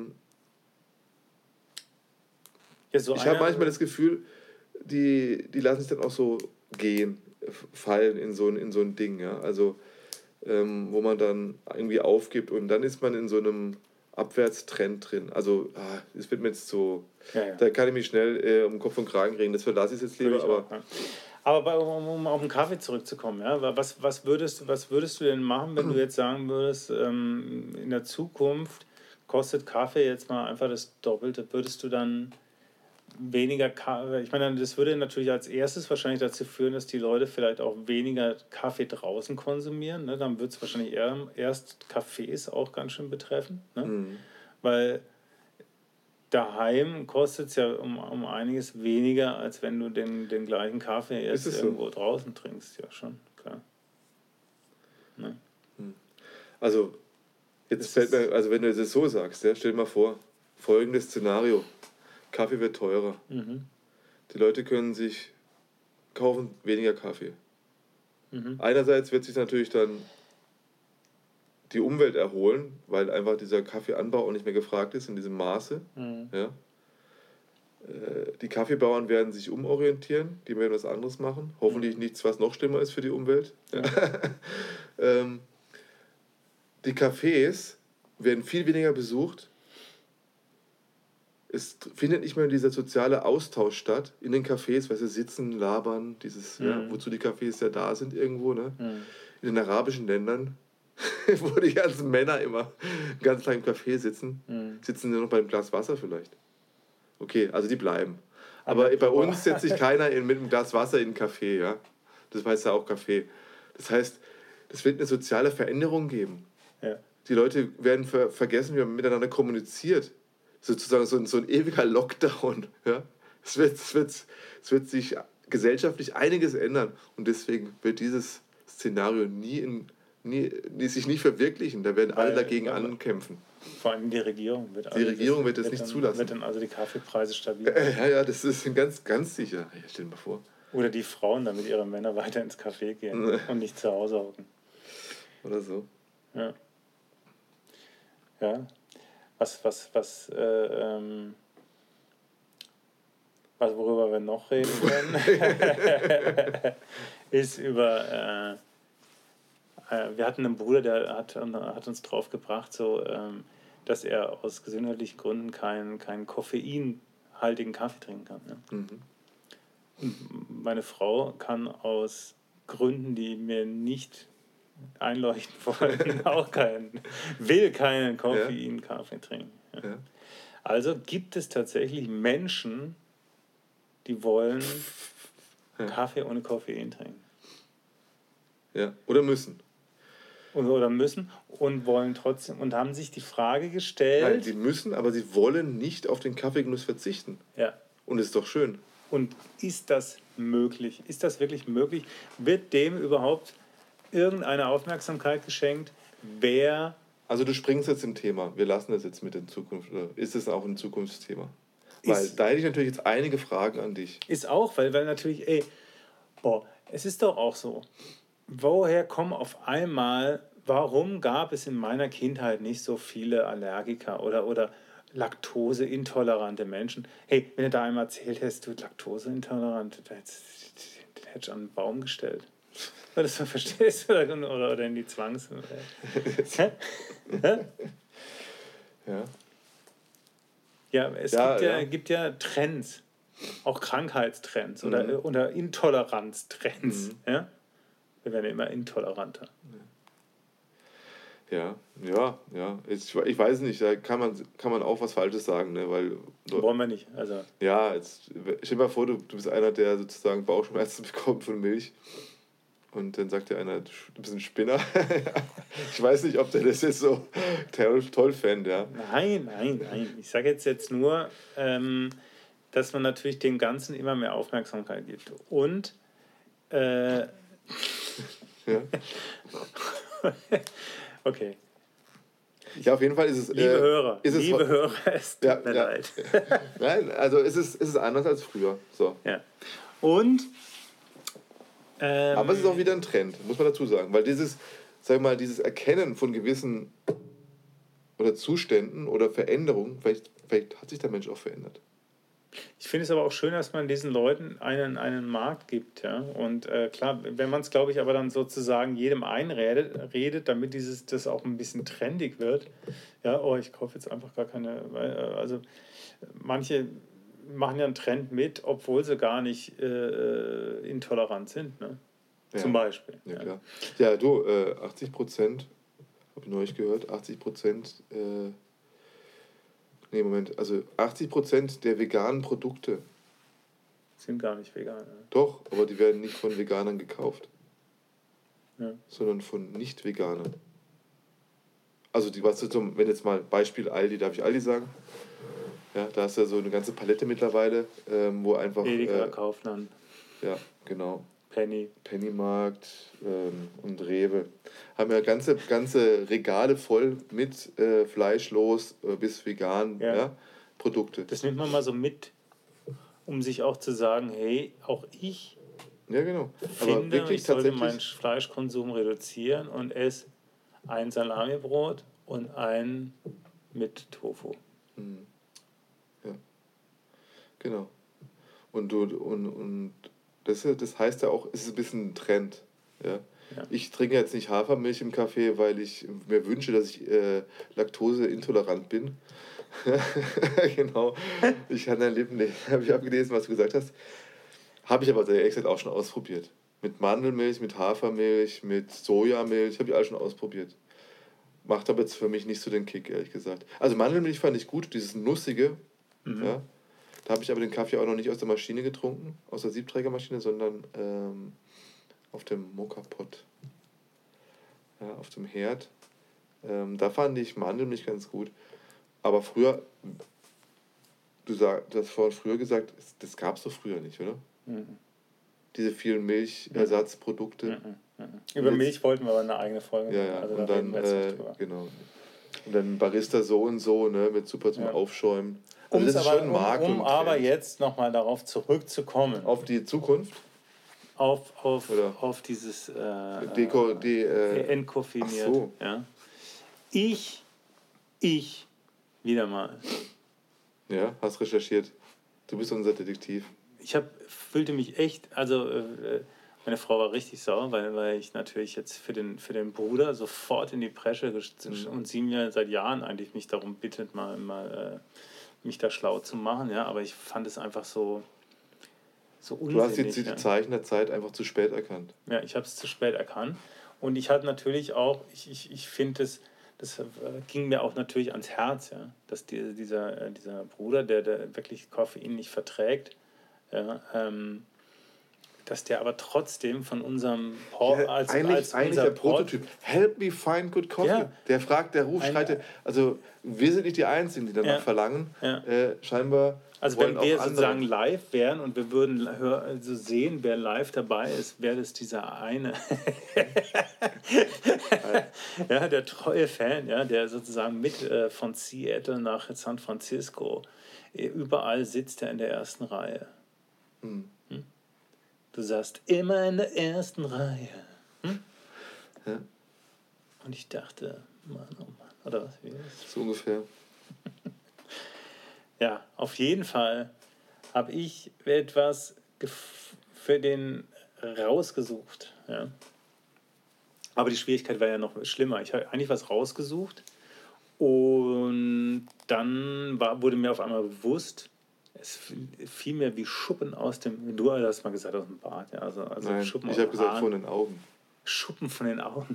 ich habe manchmal das Gefühl, die lassen sich dann auch so fallen in so ein Ding. Ja. Also wo man dann irgendwie aufgibt und dann ist man in so einem Abwärtstrend drin. Also, es wird mir jetzt so... Ja. Da kann ich mich schnell um Kopf und Kragen kriegen. Das verlasse ich jetzt lieber. Aber um auf den Kaffee zurückzukommen, ja, was würdest du denn machen, wenn du jetzt sagen würdest, in der Zukunft kostet Kaffee jetzt mal einfach das Doppelte? Würdest du dann weniger Kaffee... Ich meine, das würde natürlich als erstes wahrscheinlich dazu führen, dass die Leute vielleicht auch weniger Kaffee draußen konsumieren. Ne? Dann wird es wahrscheinlich erst Cafés auch ganz schön betreffen. Ne? Weil daheim kostet es ja um einiges weniger, als wenn du den gleichen Kaffee jetzt irgendwo draußen trinkst. Ja, schon, klar. Ne? Also, jetzt fällt mir, also wenn du das so sagst, ja, stell dir mal vor, folgendes Szenario. Kaffee wird teurer. Die Leute kaufen weniger Kaffee. Einerseits wird sich natürlich dann die Umwelt erholen, weil einfach dieser Kaffeeanbau auch nicht mehr gefragt ist in diesem Maße. Ja. Die Kaffeebauern werden sich umorientieren, die werden was anderes machen. Hoffentlich nichts, was noch schlimmer ist für die Umwelt. Die Cafés werden viel weniger besucht, es findet nicht mehr dieser soziale Austausch statt in den Cafés, weil sie sitzen, labern, wozu die Cafés ja da sind irgendwo, ne? In den arabischen Ländern, wo die ganzen Männer immer ganz lang im Café sitzen, sitzen nur noch beim Glas Wasser vielleicht. Okay, also die bleiben. Aber bei uns setzt sich keiner mit einem Glas Wasser in einen Café, ja? Das heißt ja auch Café. Das heißt, es wird eine soziale Veränderung geben. Ja. Die Leute werden vergessen, wie man miteinander kommuniziert. Sozusagen so ein ewiger Lockdown. Ja? Es wird sich gesellschaftlich einiges ändern. Und deswegen wird dieses Szenario sich nie verwirklichen. Da werden alle dagegen ankämpfen. Vor allem die Regierung wird das nicht zulassen. Wird dann also die Kaffeepreise stabil. Ja, das ist ganz, ganz sicher. Ja, stell dir mal vor. Oder die Frauen, damit ihre Männer weiter ins Café gehen und nicht zu Hause hocken. Oder so. Ja. Ja. Worüber wir noch reden können, ist über. Wir hatten einen Bruder, der hat uns drauf gebracht, so, dass er aus gesundheitlichen Gründen keinen koffeinhaltigen Kaffee trinken kann. Ja? Und meine Frau kann aus Gründen, die mir nicht einleuchten wollen, auch keinen Koffein-Kaffee trinken. Ja. Ja. Also gibt es tatsächlich Menschen, die wollen Kaffee ohne Koffein trinken. Ja, oder müssen. Oder müssen und wollen trotzdem und haben sich die Frage gestellt. Nein, sie müssen, aber sie wollen nicht auf den Kaffeegenuss verzichten. Ja. Und ist doch schön. Und ist das möglich? Ist das wirklich möglich? Wird dem überhaupt irgendeine Aufmerksamkeit geschenkt? Also du springst jetzt im Thema. Wir lassen das jetzt mit in Zukunft. Oder ist es auch ein Zukunftsthema? Weil da hätte ich natürlich jetzt einige Fragen an dich. Ist auch, weil natürlich, es ist doch auch so. Woher kommen auf einmal, warum gab es in meiner Kindheit nicht so viele Allergiker oder laktoseintolerante Menschen? Hey, wenn du da einmal erzählt hättest, du laktoseintolerant, den hätte ich an einen Baum gestellt. Weil das verstehst du oder in die Zwangs... Ja. Ja, es gibt ja Trends, auch Krankheitstrends oder Intoleranztrends. Ja? Wir werden immer intoleranter. Ja. Ich weiß nicht, da kann man auch was Falsches sagen, ne? Weil wollen wir nicht. Also. Ja, stell dir mal vor, du bist einer, der sozusagen Bauchschmerzen bekommt von Milch. Und dann sagt dir einer, du bist ein Spinner. Ich weiß nicht, ob der das jetzt so toll fände. Ja. Nein. Ich sage jetzt nur, dass man natürlich dem Ganzen immer mehr Aufmerksamkeit gibt. Und ja. Okay. Ja, auf jeden Fall ist es... Liebe Hörer, es tut mir leid. Nein, also es ist anders als früher. So. Ja. Und... aber es ist auch wieder ein Trend, muss man dazu sagen. Weil dieses Erkennen von gewissen oder Zuständen oder Veränderungen, vielleicht hat sich der Mensch auch verändert. Ich finde es aber auch schön, dass man diesen Leuten einen Markt gibt. Ja? Und klar, wenn man es, glaube ich, aber dann sozusagen jedem einredet, damit das auch ein bisschen trendig wird. Ja, ich kaufe jetzt einfach gar keine... Also manche machen ja einen Trend mit, obwohl sie gar nicht intolerant sind. Ne? Ja. Zum Beispiel. Ja, klar. Ja, du, 80%, habe ich neulich gehört, 80%... Nee, Moment, also 80% der veganen Produkte sind gar nicht vegan. Ja. Doch, aber die werden nicht von Veganern gekauft, sondern von Nicht-Veganern. Also wenn jetzt mal Beispiel Aldi, darf ich Aldi sagen? Ja, da hast du ja so eine ganze Palette mittlerweile, wo einfach... Edeka, Kaufland. Ja, genau. Pennymarkt und Rewe. Haben ja ganze Regale voll mit fleischlos bis vegan Produkte. Das nimmt man mal so mit, um sich auch zu sagen, hey, auch ich genau. finde, ich sollte meinen Fleischkonsum reduzieren und esse ein Salamibrot und ein mit Tofu. Ja, genau. Und das heißt ja auch, es ist ein bisschen ein Trend. Ja? Ja. Ich trinke jetzt nicht Hafermilch im Kaffee, weil ich mir wünsche, dass ich laktoseintolerant bin. Genau. Ich kann dein Leben nicht. Habe ich abgelesen, was du gesagt hast. Habe ich aber ehrlich gesagt auch schon ausprobiert. Mit Mandelmilch, mit Hafermilch, mit Sojamilch, habe ich alles schon ausprobiert. Macht aber jetzt für mich nicht so den Kick, ehrlich gesagt. Also Mandelmilch fand ich gut, dieses Nussige. Ja. Da habe ich aber den Kaffee auch noch nicht aus der Maschine getrunken, aus der Siebträgermaschine, sondern auf dem Mokka-Pot. Ja, auf dem Herd. Da fand ich Mandelmilch ganz gut. Aber früher, du hast vorhin früher gesagt, das gab es doch früher nicht, oder? Diese vielen Milchersatzprodukte. Über Milch wollten wir aber eine eigene Folge machen. Ja, Also und da dann, reden wir jetzt nicht drüber. genau. Und dann Barista so und so, ne, mit super zum Aufschäumen. Also das ist schon ein Markt und aber jetzt nochmal darauf zurückzukommen. auf die Zukunft? Auf dieses entkoffiniert. Ach so. Ja. Ich wieder mal. Ja, hast recherchiert. Du bist unser Detektiv. Ich fühlte mich echt, also meine Frau war richtig sauer, weil ich natürlich jetzt für den Bruder sofort in die Bresche und sie mir seit Jahren eigentlich mich darum bittet, mal mich da schlau zu machen, ja, aber ich fand es einfach so unsinnig. Du hast jetzt die Zeichen der Zeit einfach zu spät erkannt. Ja, ich habe es zu spät erkannt und ich hatte natürlich auch, ich finde das ging mir auch natürlich ans Herz, ja, dass dieser Bruder, der wirklich Koffein nicht verträgt, ja, dass der aber trotzdem von unserem eigentlich der Prototyp. Help me find good coffee. Ja. Der schreit. Also wir sind nicht die Einzigen, die danach verlangen. Ja. Scheinbar. Also wenn wir sozusagen live wären und wir würden sehen, wer live dabei ist, wäre das dieser eine. Ja, der treue Fan, ja, der sozusagen mit von Seattle nach San Francisco überall sitzt, er in der ersten Reihe. Du saßt immer in der ersten Reihe. Ja. Und ich dachte, Mann, oh Mann, oder was? Wie ist das? So ungefähr. Ja, auf jeden Fall habe ich etwas für den rausgesucht. Ja. Aber die Schwierigkeit war ja noch schlimmer. Ich habe eigentlich was rausgesucht und dann wurde mir auf einmal bewusst, es fiel mir wie Schuppen aus dem... Du hast mal gesagt, aus dem Bart. Ja, also nein, Schuppen ich habe gesagt, von den Augen. Schuppen von den Augen.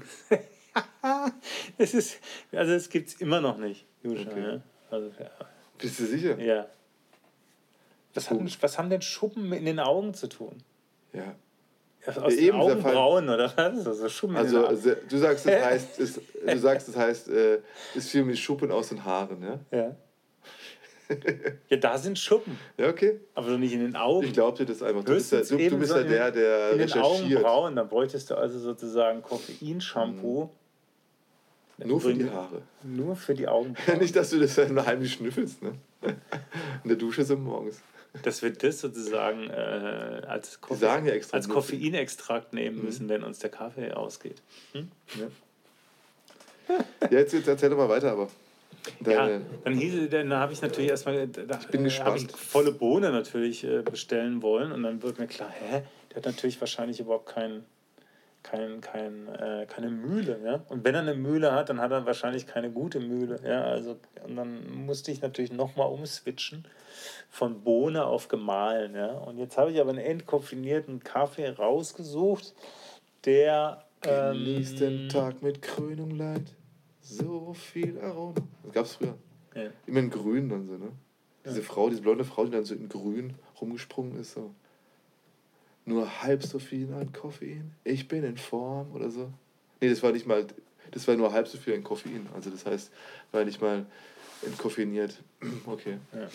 Das gibt es immer noch nicht, Juscha. Okay. Ja? Also, ja. Bist du sicher? Ja. Was haben denn Schuppen in den Augen zu tun? Ja. Aus den Augenbrauen oder was? Also Schuppen also du sagst, das heißt, es fiel mir Schuppen aus den Haaren, ja? Ja. Ja, da sind Schuppen. Ja, okay. Aber doch nicht in den Augen. Ich glaube dir das einfach. Du bist ja der in recherchiert. Den Augenbrauen, da bräuchtest du also sozusagen Koffeinshampoo. Nur für die Haare. Nur für die Augenbrauen. Nicht, dass du das dann heimlich schnüffelst, ne? In der Dusche so morgens. Dass wir das sozusagen als Koffeinextrakt nehmen müssen, wenn uns der Kaffee ausgeht. Ja. Ja, jetzt erzähl doch mal weiter, aber. Dann habe ich natürlich erstmal volle Bohne natürlich bestellen wollen und dann wird mir klar, der hat natürlich wahrscheinlich überhaupt keine Mühle, ja. Und wenn er eine Mühle hat, dann hat er wahrscheinlich keine gute Mühle, ja. Also und dann musste ich natürlich nochmal umswitchen von Bohne auf gemahlen, ja. Und jetzt habe ich aber einen entkoffinierten Kaffee rausgesucht, der genießt den Tag mit Krönung Leid. So viel Aroma. Das gab es früher. Ja. Immer in Grün dann so, ne? Diese blonde Frau, die dann so in Grün rumgesprungen ist, so. Nur halb so viel an Koffein. Ich bin in Form oder so. Nee, das war nur halb so viel an Koffein. Also das heißt, war nicht mal entkoffeiniert. Okay. Ja.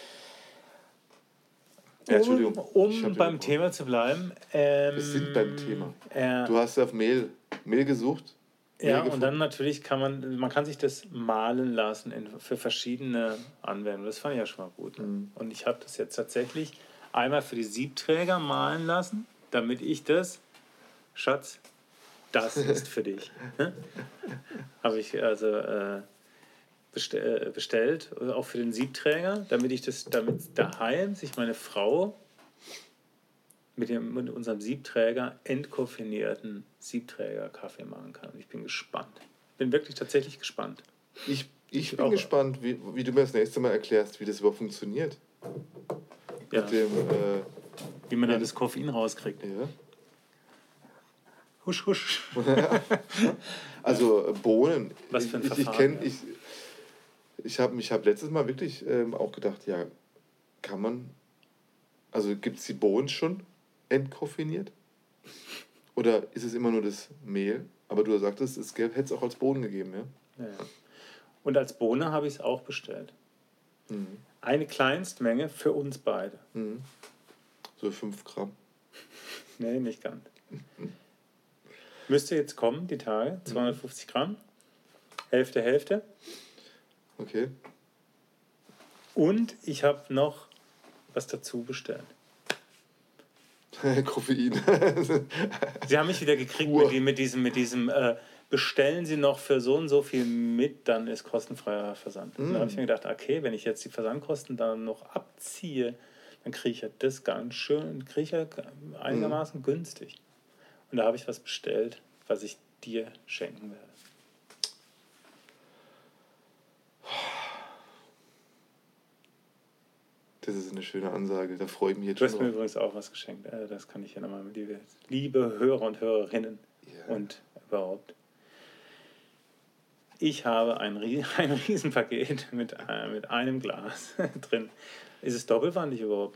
Entschuldigung. Um beim Thema zu bleiben. Wir sind beim Thema. Du hast auf Mehl gesucht. Und dann natürlich man kann sich das mahlen lassen für verschiedene Anwendungen. Das fand ich ja schon mal gut. Ne? Und ich habe das jetzt tatsächlich einmal für die Siebträger mahlen lassen, damit ich Schatz, das ist für dich. Habe ich also bestellt, auch für den Siebträger, damit daheim sich meine Frau mit unserem Siebträger entkoffinierten Siebträger-Kaffee machen kann. Und ich bin gespannt. Bin wirklich tatsächlich gespannt. Ich bin gespannt, wie du mir das nächste Mal erklärst, wie das überhaupt funktioniert. Ja. Mit dem, wie man da das Koffein rauskriegt. Ja. Husch, husch. Also Bohnen. Was für ein Verfahren, ich hab letztes Mal wirklich auch gedacht, ja, kann man, also gibt es die Bohnen schon entkoffiniert? Oder ist es immer nur das Mehl? Aber du sagtest, hätte es auch als Bohnen gegeben, ja? Ja. Und als Bohne habe ich es auch bestellt. Eine Kleinstmenge für uns beide. So 5 Gramm. Nee, nicht ganz. Müsste jetzt kommen, die Tage. 250 Gramm. Hälfte. Okay. Und ich habe noch was dazu bestellt. Koffein. Sie haben mich wieder gekriegt mit diesem bestellen Sie noch für so und so viel mit, dann ist kostenfreier Versand. Und da habe ich mir gedacht, okay, wenn ich jetzt die Versandkosten dann noch abziehe, dann kriege ich ja das ganz schön, einigermaßen günstig. Und da habe ich was bestellt, was ich dir schenken werde. Das ist eine schöne Ansage, da freue ich mich jetzt schon. Du hast mir übrigens auch was geschenkt. Das kann ich ja nochmal mit liebe Hörer und Hörerinnen und überhaupt. Ich habe ein Riesenpaket mit einem Glas drin. Ist es doppelwandig überhaupt?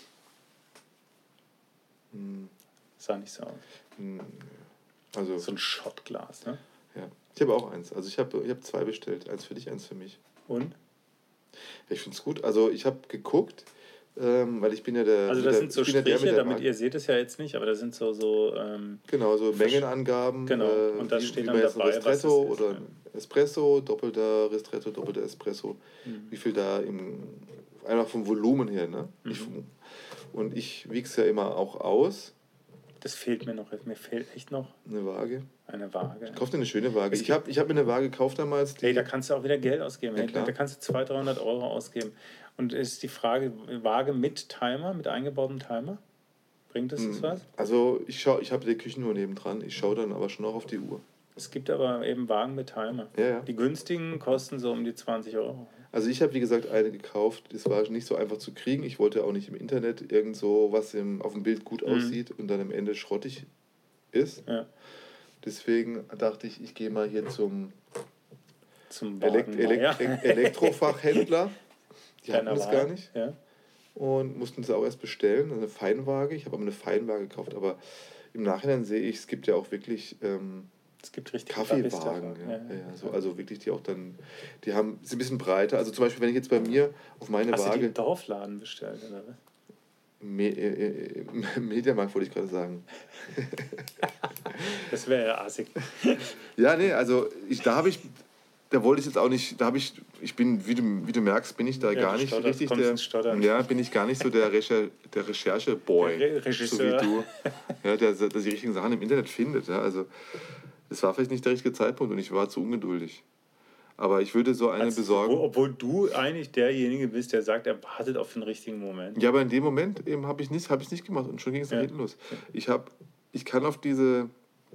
Sah nicht so aus. Also, so ein Schottglas, ne? Ja. Ich habe auch eins. Also ich habe 2 bestellt. Eins für dich, eins für mich. Und? Ich finde es gut. Also ich habe geguckt, weil ich bin ja der... Also das sind so Striche, damit ihr seht es ja jetzt nicht, aber da sind so genau, so Mengenangaben. Genau, und das steht dann dabei, Ristretto was es ist, oder Espresso, doppelter Ristretto, doppelter Espresso. Wie viel da einfach vom Volumen her, ne? Und ich wiege es ja immer auch aus. Das fehlt mir noch. Mir fehlt echt noch eine Waage. Eine Waage. Kauf dir eine schöne Waage. Ich hab mir eine Waage gekauft damals. Hey, da kannst du auch wieder Geld ausgeben. Ja, da kannst du 200-300 Euro ausgeben. Und ist die Frage, Waage mit Timer, mit eingebautem Timer? Bringt das was? Also ich habe die Küchenuhr nebendran. Ich schaue dann aber schon auch auf die Uhr. Es gibt aber eben Wagen mit Timer. Ja. Die günstigen kosten so um die 20 Euro. Also ich habe, wie gesagt, eine gekauft. Das war nicht so einfach zu kriegen. Ich wollte auch nicht im Internet irgend so, was auf dem Bild gut aussieht und dann am Ende schrottig ist. Ja. Deswegen dachte ich, ich gehe mal hier zum Wagenmeier. Elektrofachhändler. Die hatten das gar nicht. Ja. Und mussten es auch erst bestellen. Eine Feinwaage. Ich habe aber eine Feinwaage gekauft. Aber im Nachhinein sehe ich, es gibt ja auch wirklich... es gibt richtig Kaffeewagen, also wirklich, die auch dann, sind ein bisschen breiter. Also zum Beispiel, wenn ich jetzt bei mir auf meine Waage... Hast du die im Dorfladen bestellt, oder was? Mediamarkt wollte ich gerade sagen. Das wäre ja assig. Ja, nee, also da wollte ich jetzt auch nicht, ich bin, wie du merkst, bin ich da gar nicht richtig bin ich gar nicht so der Recherche-Boy, so wie du, ja, der die richtigen Sachen im Internet findet, ja, also das war vielleicht nicht der richtige Zeitpunkt und ich war zu ungeduldig. Aber ich würde so eine besorgen. Obwohl du eigentlich derjenige bist, der sagt, er wartet auf den richtigen Moment. Ja, aber in dem Moment eben habe ich es nicht gemacht und schon ging es nach hinten los. Ich kann auf diese,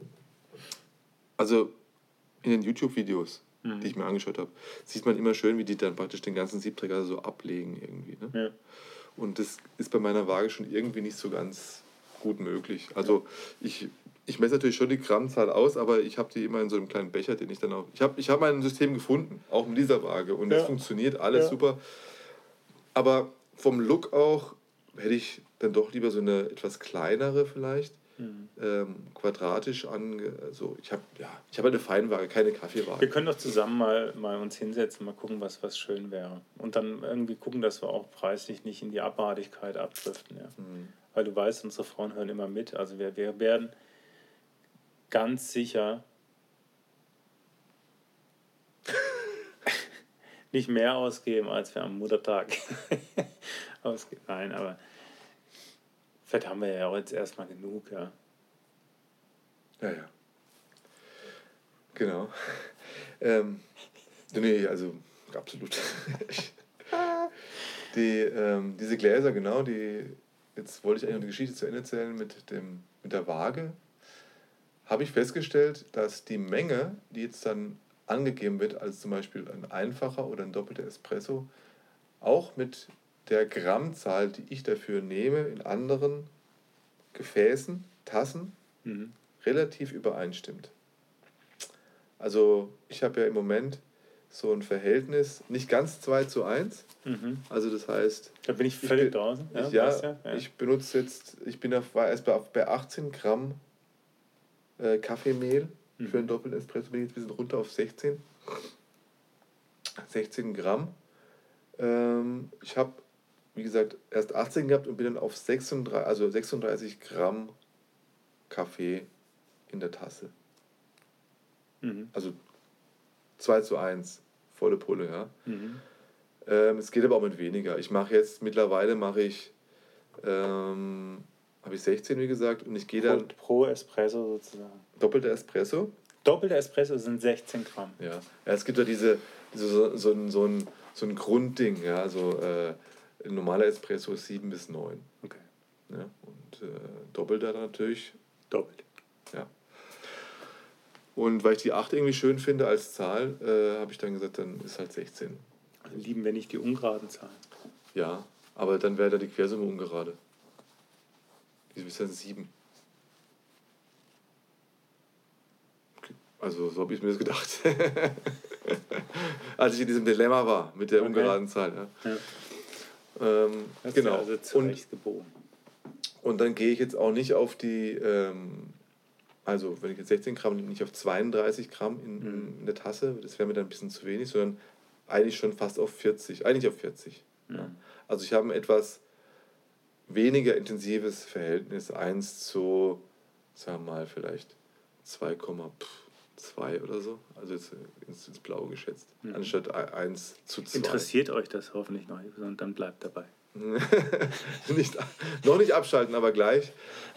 also in den YouTube-Videos, die ich mir angeschaut habe, sieht man immer schön, wie die dann praktisch den ganzen Siebträger so ablegen irgendwie. Ne? Ja. Und das ist bei meiner Waage schon irgendwie nicht so ganz gut möglich. Also ich messe natürlich schon die Grammzahl aus, aber ich habe die immer in so einem kleinen Becher, den ich dann auch... Ich hab mein System gefunden, auch mit dieser Waage. Und es funktioniert alles super. Aber vom Look auch hätte ich dann doch lieber so eine etwas kleinere vielleicht. Quadratisch also ich habe halt eine Feinwaage, keine Kaffeewaage. Wir können doch zusammen mal uns hinsetzen, mal gucken, was schön wäre. Und dann irgendwie gucken, dass wir auch preislich nicht in die Abartigkeit abdriften. Ja. Weil du weißt, unsere Frauen hören immer mit. Also wir werden ganz sicher nicht mehr ausgeben, als wir am Muttertag ausgeben. Nein, aber vielleicht haben wir ja auch jetzt erstmal genug, ja. Ja. Genau. Nee, also absolut. Diese Gläser, genau, die jetzt wollte ich eigentlich noch die Geschichte zu Ende erzählen mit der Waage, habe ich festgestellt, dass die Menge, die jetzt dann angegeben wird, als zum Beispiel ein einfacher oder ein doppelter Espresso, auch mit der Grammzahl, die ich dafür nehme, in anderen Gefäßen, Tassen, relativ übereinstimmt. Also ich habe ja im Moment so ein Verhältnis, nicht ganz 2:1. Also das heißt... Da bin ich völlig draußen. Ich benutze jetzt, war erst bei 18 Gramm Kaffeemehl für einen doppelten Espresso, bin ich jetzt ein bisschen runter auf 16 Gramm. Ich habe, wie gesagt, erst 18 gehabt und bin dann auf 36 Gramm Kaffee in der Tasse. Also 2:1, volle Pulle, ja. Es geht aber auch mit weniger. Mittlerweile habe ich 16, wie gesagt, und ich gehe dann... Pro Espresso sozusagen. Doppelter Espresso? Doppelter Espresso sind 16 Gramm. Ja, es gibt ja so ein Grundding, ja, so ein normaler Espresso ist 7 bis 9. Okay. Ja, und doppelter natürlich. Doppelt. Ja. Und weil ich die 8 irgendwie schön finde als Zahl, habe ich dann gesagt, dann ist halt 16. Also lieben wir nicht die ungeraden Zahlen. Ja, aber dann wäre da die Quersumme ungerade. Die ist dann 7. Okay. Also so habe ich mir das gedacht. Als ich in diesem Dilemma war mit der ungeraden Zahl. Ja. Genau. Also zurecht gebogen. Und dann gehe ich jetzt auch nicht auf die, also wenn ich jetzt 16 Gramm nehme, nicht auf 32 Gramm in der Tasse, das wäre mir dann ein bisschen zu wenig, sondern eigentlich schon fast auf 40. Eigentlich auf 40. Ja. Also ich habe ein etwas weniger intensives Verhältnis, 1 zu, sagen wir mal, vielleicht 2,2 oder so. Also jetzt ins Blaue geschätzt. Anstatt 1 zu 2. Interessiert euch das hoffentlich noch, und dann bleibt dabei. Noch nicht abschalten, aber gleich.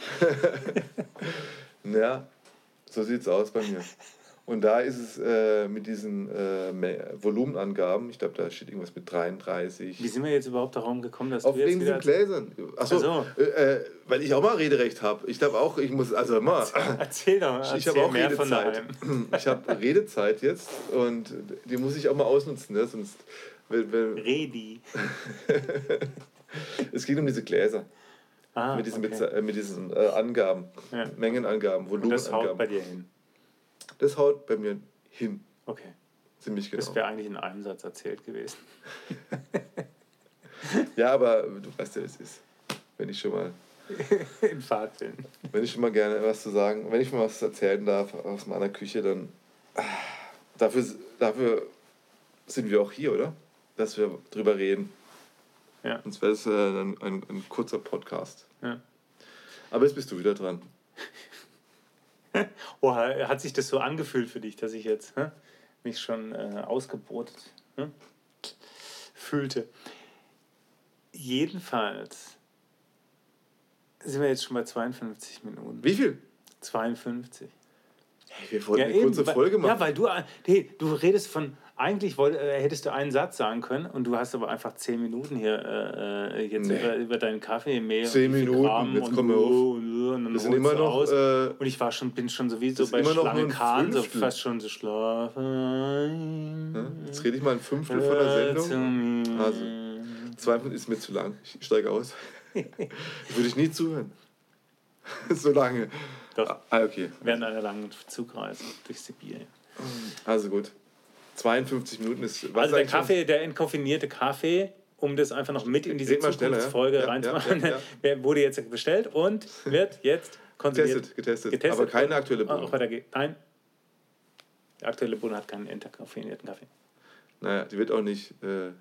Ja, so sieht es aus bei mir. Und da ist es mit diesen Volumenangaben, ich glaube, da steht irgendwas mit 33. Wie sind wir jetzt überhaupt darum gekommen, dass auf du jetzt wegen diesen Gläsern. Achso, weil ich auch mal Rederecht habe. Ich glaube auch, ich muss, also mal. Erzähl doch mal. Ich habe auch Redezeit. Ich habe Redezeit jetzt und die muss ich auch mal ausnutzen, ne? Sonst... Redi. Es geht um diese Gläser. Mit diesen Angaben, Mengenangaben, Volumenangaben. Das haut bei dir hin? Das haut bei mir hin. Okay. Ziemlich genau. Das wäre eigentlich in einem Satz erzählt gewesen. Ja, aber du weißt ja, wie es ist. Wenn ich schon mal... in Fahrt bin. Wenn ich schon mal gerne was zu sagen, wenn ich mal was erzählen darf aus meiner Küche, dann... Dafür sind wir auch hier, oder? Dass wir drüber reden. Ja. Sonst wäre es ein kurzer Podcast. Ja. Aber jetzt bist du wieder dran. Oh, hat sich das so angefühlt für dich, dass ich jetzt mich schon ausgebotet fühlte. Jedenfalls sind wir jetzt schon bei 52 Minuten. Wie viel? 52. Hey, wir wollten eine kurze Folge machen. Ja, weil du redest von... Eigentlich hättest du einen Satz sagen können und du hast aber einfach 10 Minuten hier jetzt über deinen Kaffee mehr. 10 Minuten, jetzt kommen wir auf. Und dann wir sind immer noch... und ich bin schon sowieso bei Schlange Kahn, so fast schon so schlafen. Ja, jetzt rede ich mal ein Fünftel von der Sendung. Also, 2 Minuten ist mir zu lang. Ich steige aus. Würde ich nie zuhören. So lange. Doch. Okay. Während einer langen Zugreise durch Sibirien. Also gut. 52 Minuten ist... Also der entkoffinierte Kaffee, um das einfach noch mit in diese Zukunftsfolge reinzumachen, wurde jetzt bestellt und wird jetzt konsumiert. Getestet. Aber keine aktuelle Bohne. Nein, die aktuelle Bohne hat keinen entkoffinierten Kaffee. Naja, die wird auch nicht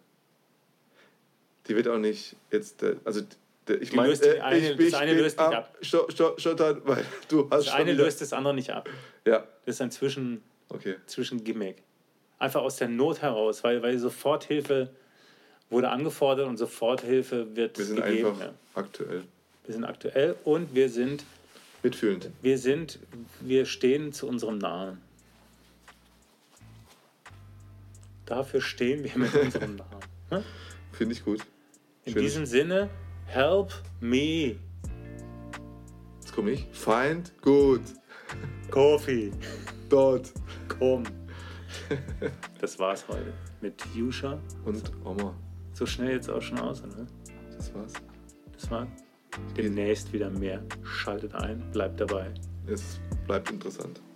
jetzt... Also ich meine, das eine löst nicht ab. Stottern, weil du hast das eine löst das andere nicht ab. Ja. Das ist ein Zwischengimmick. Einfach aus der Not heraus, weil Soforthilfe wurde angefordert und Soforthilfe wird gegeben. Wir sind einfach aktuell. Wir sind aktuell und wir sind mitfühlend. Wir stehen zu unserem Namen. Dafür stehen wir mit unserem Namen. Finde ich gut. In diesem Sinne, Help me. Jetzt komme ich. Find good. Coffee. Dort. Komm. Das war's heute mit Yusha. Und Oma. So schnell jetzt auch schon aus, ne? Das war's. Das war demnächst wieder mehr. Schaltet ein, bleibt dabei. Es bleibt interessant.